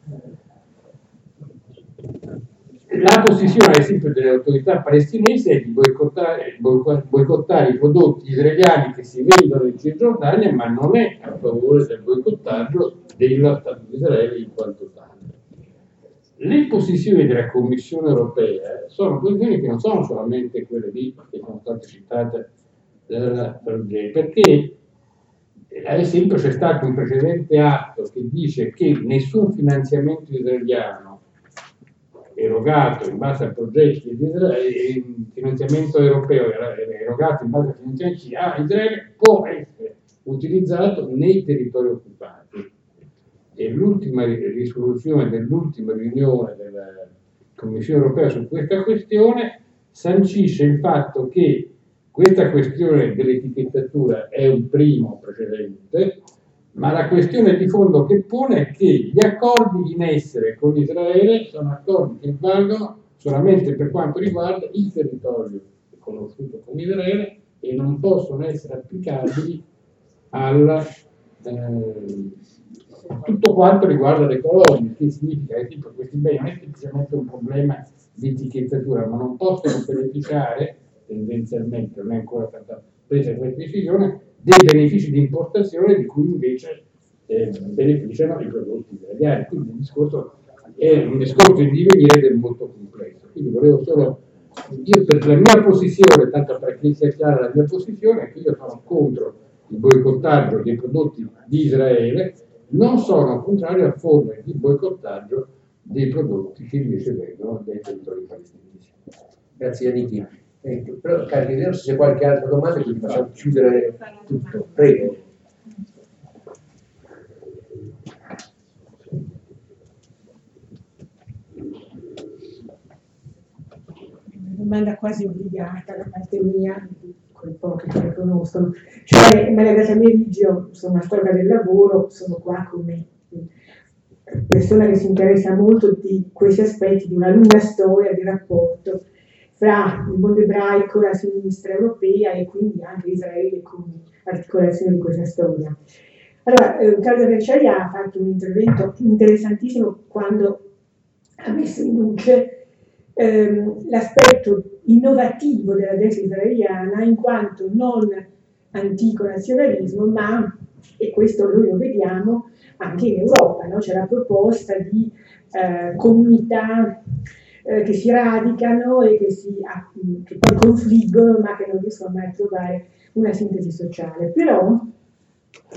La posizione, ad esempio, delle autorità palestinesi è di boicottare, boicottare i prodotti israeliani che si vendono in Cisgiordania, ma non è a favore del boicottaggio dello Stato di Israele in quanto tale. Le posizioni della Commissione Europea sono posizioni che non sono solamente quelle lì che sono state citate dalla Roger, perché ad esempio c'è stato un precedente atto che dice che nessun finanziamento israeliano erogato in base a progetti di Israele, finanziamento europeo erogato in base a finanziamenti a Israele può essere utilizzato nei territori occupati. E l'ultima risoluzione dell'ultima riunione della Commissione Europea su questa questione sancisce il fatto che questa questione dell'etichettatura è un primo precedente, ma la questione di fondo che pone è che gli accordi in essere con Israele sono accordi che valgono solamente per quanto riguarda il territorio riconosciuto con Israele e non possono essere applicabili alla, eh, tutto quanto riguarda le colonie, che significa che tipo, questi beni non è semplicemente un problema di etichettatura, ma non possono beneficiare, tendenzialmente non è ancora stata presa questa decisione, dei benefici di importazione di cui invece eh, beneficiano i prodotti italiani. Quindi il discorso è un discorso in divenire ed è molto complesso. Quindi volevo solo, io per la mia posizione, tanto per che sia chiara la mia posizione, è che io sono contro il boicottaggio dei prodotti di Israele, non sono contrario a forme di boicottaggio dei prodotti che invece vengono dai territori palestinesi. Grazie Aniti. Eh, però cari, non so se c'è qualche altra domanda, quindi facciamo chiudere tutto. Prego. Una domanda quasi obbligata da parte mia, di quei pochi che la conoscono. Cioè, Maria Meriggio, sono una storica del lavoro, sono qua come persona che si interessa molto di questi aspetti di una lunga storia di rapporto fra il mondo ebraico, la sinistra europea e quindi anche Israele come articolazione di questa storia. Allora, eh, Claudia Vercelli ha fatto un intervento interessantissimo quando ha messo in luce ehm, l'aspetto innovativo della destra israeliana in quanto non antico nazionalismo, ma, e questo noi lo vediamo anche in Europa, no? C'è la proposta di eh, comunità che si radicano e che, si, che poi confliggono ma che non riescono mai a trovare una sintesi sociale. Però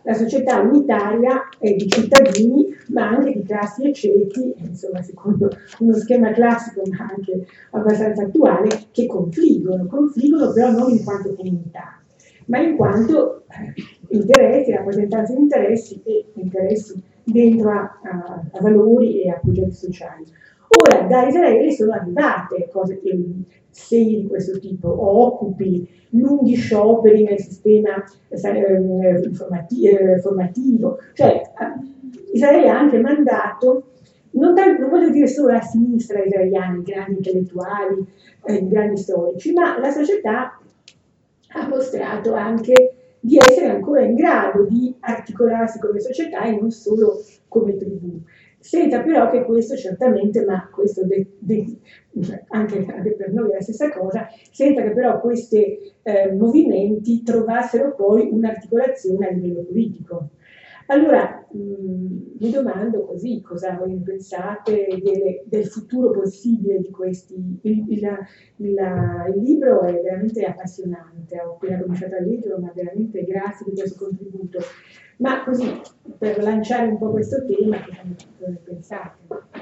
la società unitaria è di cittadini, ma anche di classi e ceti, insomma, secondo uno schema classico, ma anche abbastanza attuale, che confliggono, confliggono però non in quanto comunità, ma in quanto interessi, rappresentanze di interessi e interessi dentro a, a, a valori e a progetti sociali. Ora, da Israele sono arrivate cose, eh, segni di questo tipo, occupi, lunghi scioperi nel sistema eh, informati eh, formativo, cioè eh, Israele ha anche mandato, non, tanto, non voglio dire solo la sinistra israeliana, i grandi intellettuali, eh, i grandi storici, ma la società ha mostrato anche di essere ancora in grado di articolarsi come società e non solo come tribù, senza però che questo certamente, ma questo de, de, anche, anche per noi è la stessa cosa, senza che però questi eh, movimenti trovassero poi un'articolazione a livello politico. Allora, mh, mi domando così, cosa voi pensate delle, del futuro possibile di questi. Il, il, il, il libro è veramente appassionante, ho appena cominciato a leggerlo, ma veramente grazie di questo contributo. Ma così, per lanciare un po' questo tema, cosa ne pensate?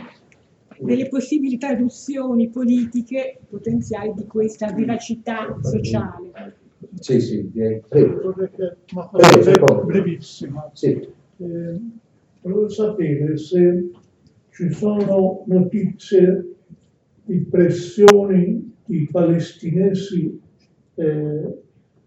Delle possibili traduzioni politiche potenziali di questa vivacità sociale. Sì, sì, prego. Una Prego, cosa brevissima. Sì. Eh, volevo sapere se ci sono notizie di pressioni di palestinesi eh,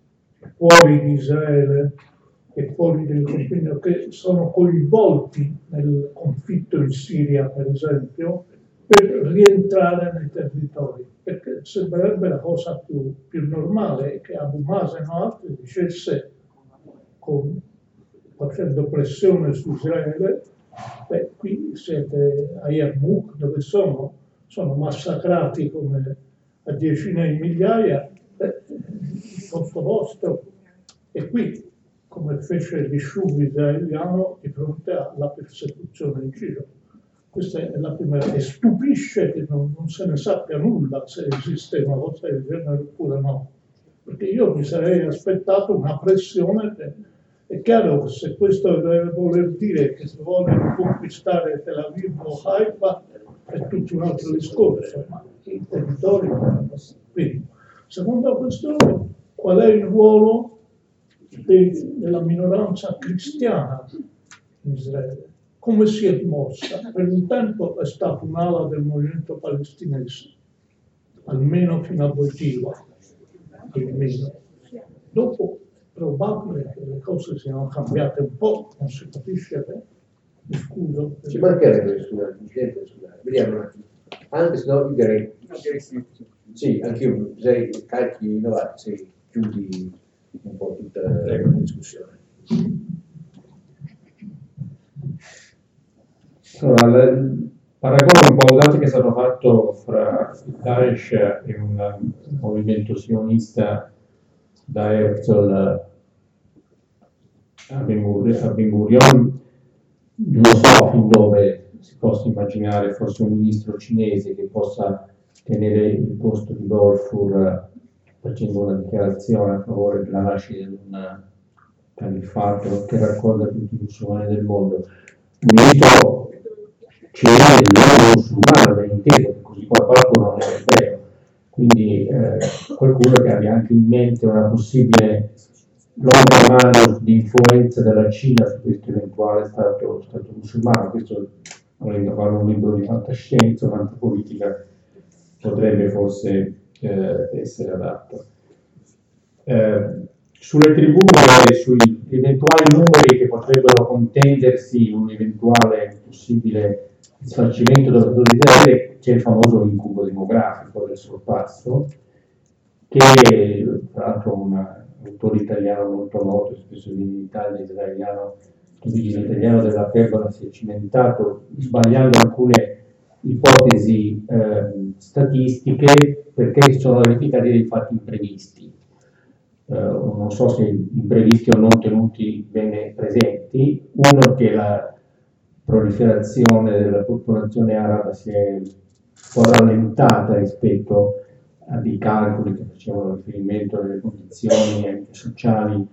fuori di Israele e fuori del confine, che sono coinvolti nel conflitto in Siria, per esempio, per rientrare nei territori, perché sembrerebbe la cosa più, più normale che Abu Mazen o altri dicesse, con, facendo pressione su Israele, beh, qui siete a Yarmouk, dove sono, sono massacrati come a decine di migliaia, beh, il posto vostro è qui, come fece il Yishuv israeliano di fronte alla persecuzione in giro. Questa è la prima, e stupisce che non, non se ne sappia nulla se esiste una cosa del genere oppure no, perché io mi sarei aspettato una pressione. Che, è chiaro che se questo deve voler dire che si vuole conquistare Tel Aviv o Haifa è tutto un altro discorso, ma i territori. Quindi, seconda questione, qual è il ruolo de, della minoranza cristiana in Israele? Come si è mossa? Per un tempo è stata un'ala del movimento palestinese, almeno fino a Boitiva, almeno. Dopo è probabile che le cose siano cambiate un po', non si capisce bene. Mi scuso. Ci mancherebbe, scusate, scusate, vediamo un attimo. Anche se no, io direi, sì, anch'io, sei carichi innovati, se chiudi un po' tutta la discussione. Allora, il paragone un po' audace che è stato fatto fra il Daesh e un movimento sionista da Herzl a Ben Gurion, non so fin dove si possa immaginare forse un ministro cinese che possa tenere il posto di Balfour facendo una dichiarazione a favore della nascita di un califfato che raccolga tutti i musulmani del mondo. Un ministro cinese non musulmano, ben inteso, così poi qualcuno non è ebreo, quindi eh, qualcuno che abbia anche in mente una possibile longa mano di influenza della Cina su questo eventuale stato, stato musulmano. Questo, volendo fare un libro di fantascienza, un'antipolitica, potrebbe forse eh, essere adatto. Eh, sulle tribù e sui eventuali numeri che potrebbero contendersi un eventuale possibile sfalcimento della situazione di Israele, c'è il famoso incubo demografico del sorpasso, che tra l'altro un autore italiano molto noto, spesso viene in Italia, israeliano, l'origine italiano della pergola, si è cimentato sbagliando alcune ipotesi eh, statistiche perché si sono verificati dei fatti imprevisti. Uh, non so se imprevisti o non tenuti bene presenti. Uno, che la proliferazione della popolazione araba si è un po' rallentata rispetto a dei calcoli che facevano riferimento alle condizioni anche sociali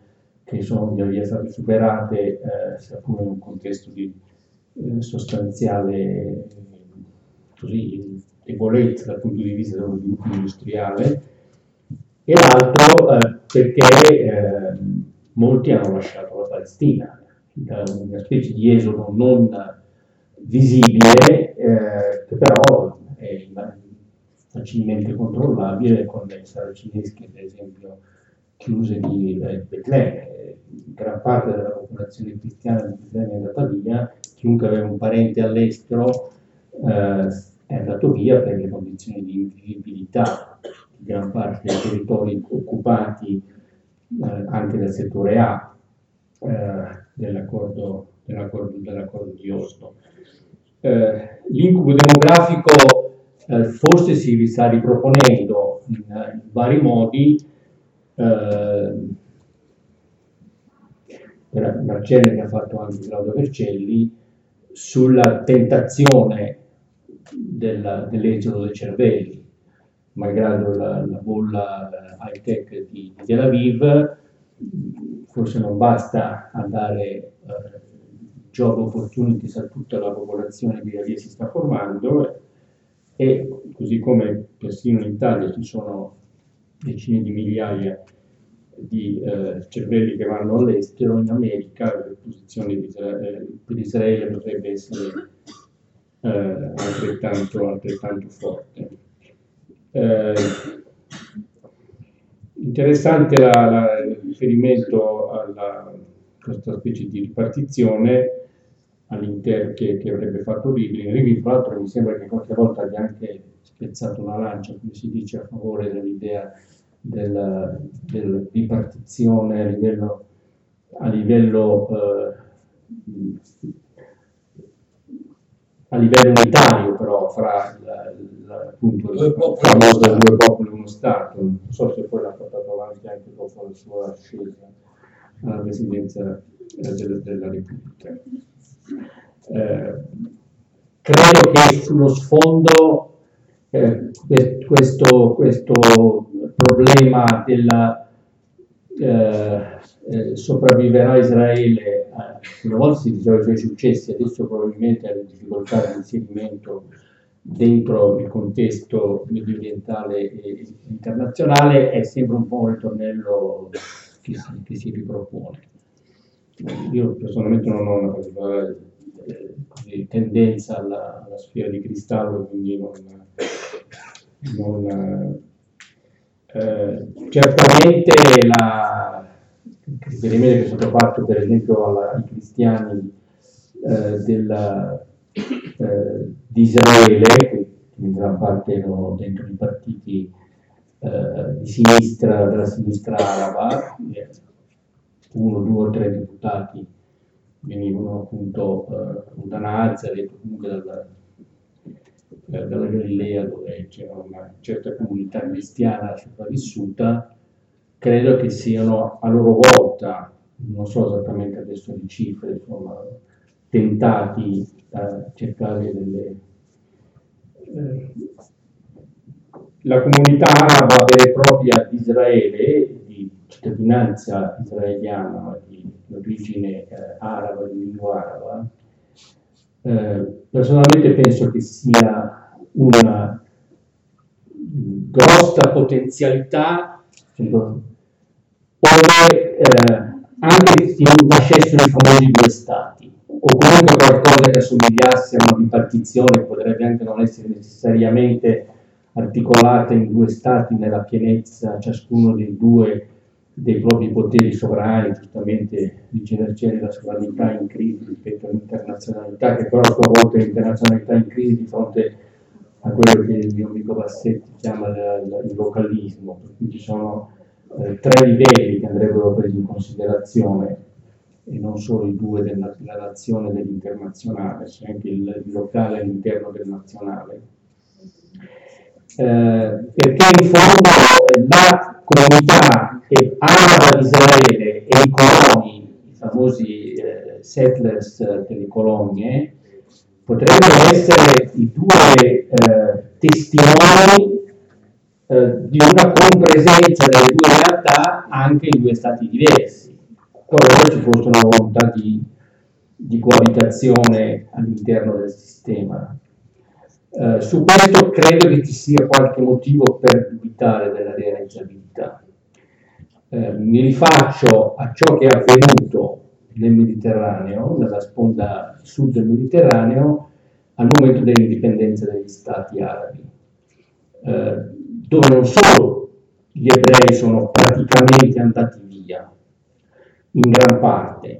che sono via via state superate, eh, sia pure in un contesto di eh, sostanziale eh, così, debolezza dal punto di vista dello sviluppo industriale, e l'altro eh, perché eh, molti hanno lasciato la Palestina, da una specie di esodo non visibile, eh, che però è facilmente controllabile con le saracinesche, ad esempio, chiuse di Betlemme. Gran parte della popolazione cristiana di Betlemme è andata via, chiunque aveva un parente all'estero eh, è andato via per le condizioni di invivibilità di gran parte dei territori occupati eh, anche dal settore A eh, dell'accordo, dell'accordo, dell'accordo di Oslo. Eh, l'incubo demografico eh, forse si sta riproponendo in, in vari modi. Eh, per un accenno che ha fatto anche Claudio Vercelli sulla tentazione del, dell'esodo dei cervelli, malgrado la, la bolla high tech di, di Tel Aviv, forse non basta andare eh, job opportunities a tutta la popolazione che via via si sta formando, e così come persino in Italia ci sono decine di migliaia di eh, cervelli che vanno all'estero, in America la posizione di Israele, per Israele potrebbe essere eh, altrettanto, altrettanto forte. Eh, interessante la, la, il riferimento a questa specie di ripartizione all'interno che, che avrebbe fatto Rivlin. Rivlin, tra l'altro, mi sembra che qualche volta abbia anche spezzato una lancia, come si dice, a favore dell'idea della, della ripartizione a livello, a livello, eh, a livello unitario, però fra il, il, appunto, il famoso due popoli uno Stato. Non so se poi l'ha portato avanti anche dopo la sua ascesa alla presidenza eh, della, della Repubblica. Eh, credo che sullo sfondo eh, questo, questo problema della eh, eh, sopravviverà Israele, eh, una volta si diceva i suoi successi, adesso probabilmente ha le difficoltà di inserimento dentro il contesto mediorientale e internazionale, è sempre un po' un ritornello che si, che si ripropone. Io personalmente non ho una particolare eh, tendenza alla, alla sfera di cristallo, quindi non, non eh, certamente la, il riferimento che è stato fatto per esempio alla, ai cristiani eh, della, eh, di Israele, che in gran parte erano dentro i partiti eh, di sinistra, della sinistra araba, eh, uno, due o tre deputati venivano appunto eh, da Nazareth, comunque dalla, eh, dalla Galilea, dove c'era una certa comunità cristiana sopravvissuta. Credo che siano a loro volta, non so esattamente adesso le cifre, insomma, tentati a cercare delle... Eh, la comunità araba vera e propria di Israele, di cittadinanza israeliana, di origine eh, araba, di lingua araba, eh, personalmente penso che sia una grossa potenzialità ove eh, anche se non nascessero i famosi due stati, o comunque qualcosa che assomigliasse a una bipartizione, potrebbe anche non essere necessariamente articolata in due stati nella pienezza ciascuno dei due dei propri poteri sovrani. Giustamente dice Vercelli la sovranità in crisi rispetto all'internazionalità, che però a sua volta è l'internazionalità in crisi di fronte a quello che il mio amico Bassetti chiama il localismo, per cui ci sono eh, tre livelli che andrebbero presi in considerazione, e non solo i due della, della nazione e dell'internazionale, c'è anche il, il locale all'interno del nazionale. Eh, perché in fondo eh, la comunità araba di Israele e i coloni, i famosi eh, settlers delle colonie, potrebbero essere i due eh, testimoni eh, di una compresenza delle due realtà anche in due stati diversi. qualora ci fosse una volontà di, di coabitazione all'interno del sistema. Uh, su questo credo che ci sia qualche motivo per dubitare della realizzabilità. Uh, mi rifaccio a ciò che è avvenuto nel Mediterraneo, nella sponda sud del Mediterraneo, al momento dell'indipendenza degli stati arabi, uh, dove non solo gli ebrei sono praticamente andati via, in gran parte,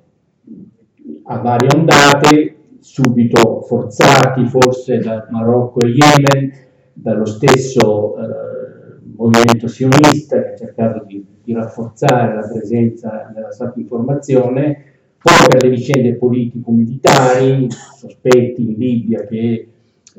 a varie ondate, subito forzati forse dal Marocco e Yemen, dallo stesso eh, movimento sionista che ha cercato di, di rafforzare la presenza nella Stata Informazione, poi per le vicende politico-militari, sospetti in Libia che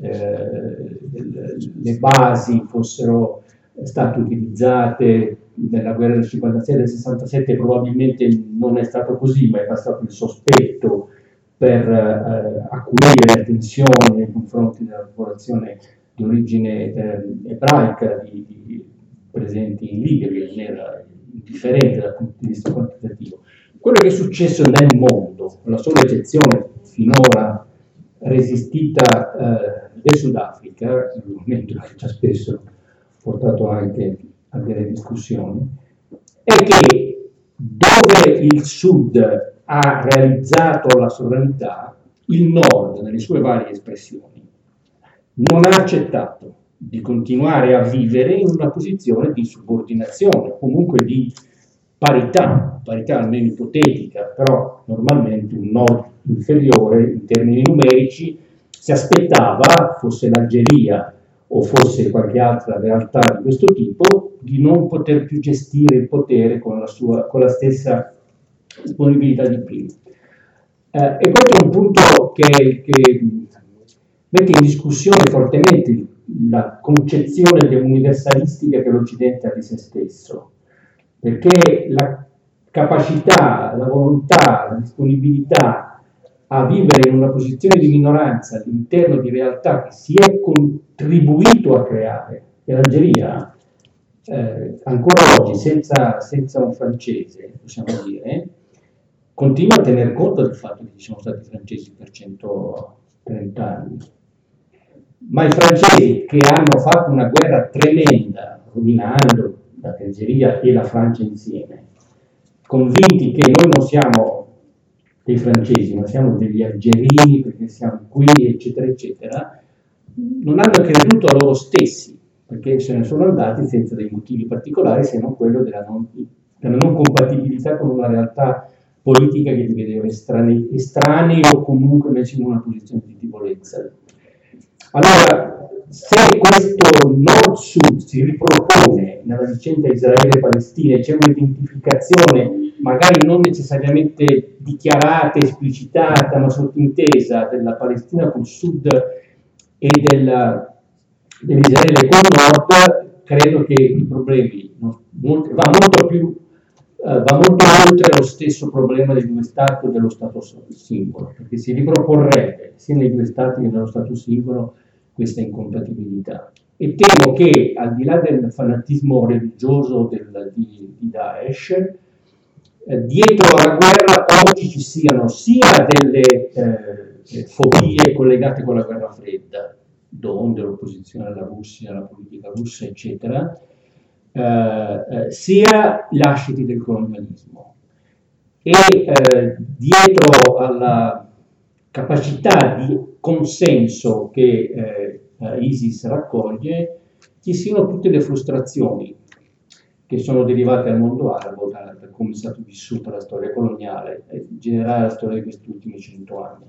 eh, le basi fossero state utilizzate nella guerra del cinquantasei e del sessantasette, probabilmente non è stato così, ma è bastato il sospetto per eh, acuire tensioni nei confronti della popolazione di origine eh, ebraica di, di, presenti in Libia, che non era indifferente dal punto di vista quantitativo. Quello che è successo nel mondo, con la sola eccezione finora resistita eh, del Sudafrica, un momento che ci ha spesso portato anche a delle discussioni, è che dove il Sud ha realizzato la sovranità, il Nord, nelle sue varie espressioni, non ha accettato di continuare a vivere in una posizione di subordinazione, comunque di parità, parità almeno ipotetica, però normalmente un Nord inferiore in termini numerici si aspettava, fosse l'Algeria o fosse qualche altra realtà di questo tipo, di non poter più gestire il potere con la, sua, con la stessa disponibilità di prima. Eh, e questo è un punto che, che mette in discussione fortemente la concezione universalistica che l'Occidente ha di se stesso, perché la capacità, la volontà, la disponibilità a vivere in una posizione di minoranza all'interno di realtà che si è contribuito a creare, e l'Algeria eh, ancora oggi senza, senza un francese, possiamo dire, continua a tener conto del fatto che ci sono stati francesi per centotrenta anni. Ma i francesi, che hanno fatto una guerra tremenda, rovinando l'Algeria e la Francia insieme, convinti che noi non siamo dei francesi, ma siamo degli algerini perché siamo qui, eccetera, eccetera, non hanno creduto a loro stessi, perché se ne sono andati senza dei motivi particolari, se non quello della non, della non compatibilità con una realtà politica che li vedeva estranei, estranei o comunque messi in una posizione di debolezza. Allora, se questo nord-sud si ripropone nella vicenda Israele-Palestina e c'è un'identificazione magari non necessariamente dichiarata, esplicitata, ma sottintesa della Palestina col sud e del, dell'Israele col nord, credo che i problemi no, molto, va molto più Uh, va molto oltre lo stesso problema dei due stati o dello stato singolo, perché si riproporrebbe sia nei due stati che nello stato singolo questa incompatibilità. E temo che al di là del fanatismo religioso del, di, di Daesh, eh, dietro alla guerra oggi ci siano sia delle eh, fobie collegate con la guerra fredda, donde l'opposizione alla Russia, alla politica russa, eccetera, Uh, uh, sia lasciti del colonialismo e uh, dietro alla capacità di consenso che uh, uh, ISIS raccoglie ci siano tutte le frustrazioni che sono derivate dal mondo arabo, da, da come è stata vissuta la storia coloniale e in generale la storia di questi ultimi cento anni.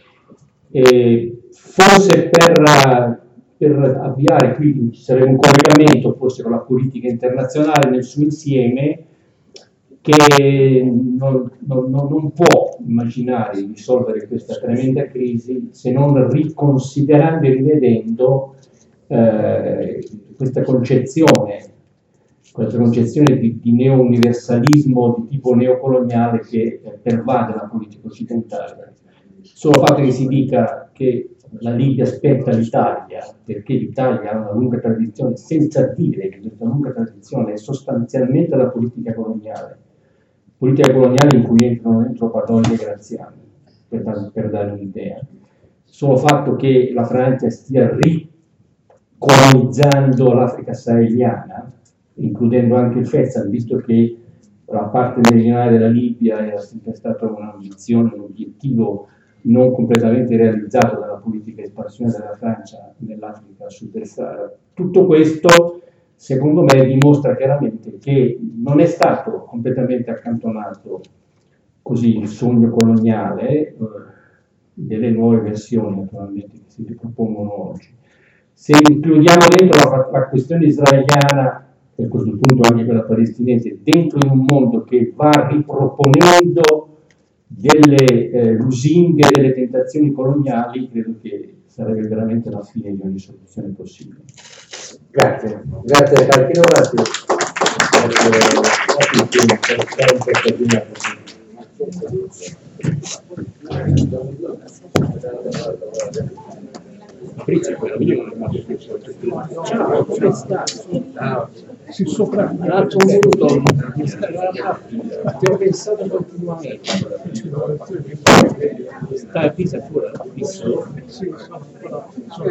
E forse per uh, per avviare, qui ci sarebbe un collegamento forse con la politica internazionale nel suo insieme, che non, non, non può immaginare di risolvere questa tremenda crisi se non riconsiderando e rivedendo eh, questa concezione, questa concezione di, di neo-universalismo di tipo neocoloniale che eh, pervade la politica occidentale. Solo il fatto che si dica che la Libia aspetta l'Italia, perché l'Italia ha una lunga tradizione, senza dire che questa lunga tradizione è sostanzialmente la politica coloniale, politica coloniale in cui entrano dentro patologie graziane, per, dar, per dare un'idea. Solo fatto che la Francia stia ricolonizzando l'Africa saheliana, includendo anche il Fezzan, visto che la parte meridionale della Libia era sempre stata un'ambizione, un obiettivo non completamente realizzato dalla politica espansione della Francia nell'Africa sud del Sahara. Tutto questo, secondo me, dimostra chiaramente che non è stato completamente accantonato così il sogno coloniale, eh, delle nuove versioni naturalmente che si ripropongono oggi. Se includiamo dentro la, la questione israeliana e a questo punto anche quella palestinese, dentro in un mondo che va riproponendo delle eh, lusinghe, delle tentazioni coloniali, credo che sarebbe veramente la fine di ogni soluzione possibile. Grazie, grazie Calchino, grazie. Grazie a tutti per stare in questa giornata. Fabrizio, quello io non ho ciao, come stai? Si sopra L'altro voluto ti ho pensato continuamente. Stai a Pisa pure, visto?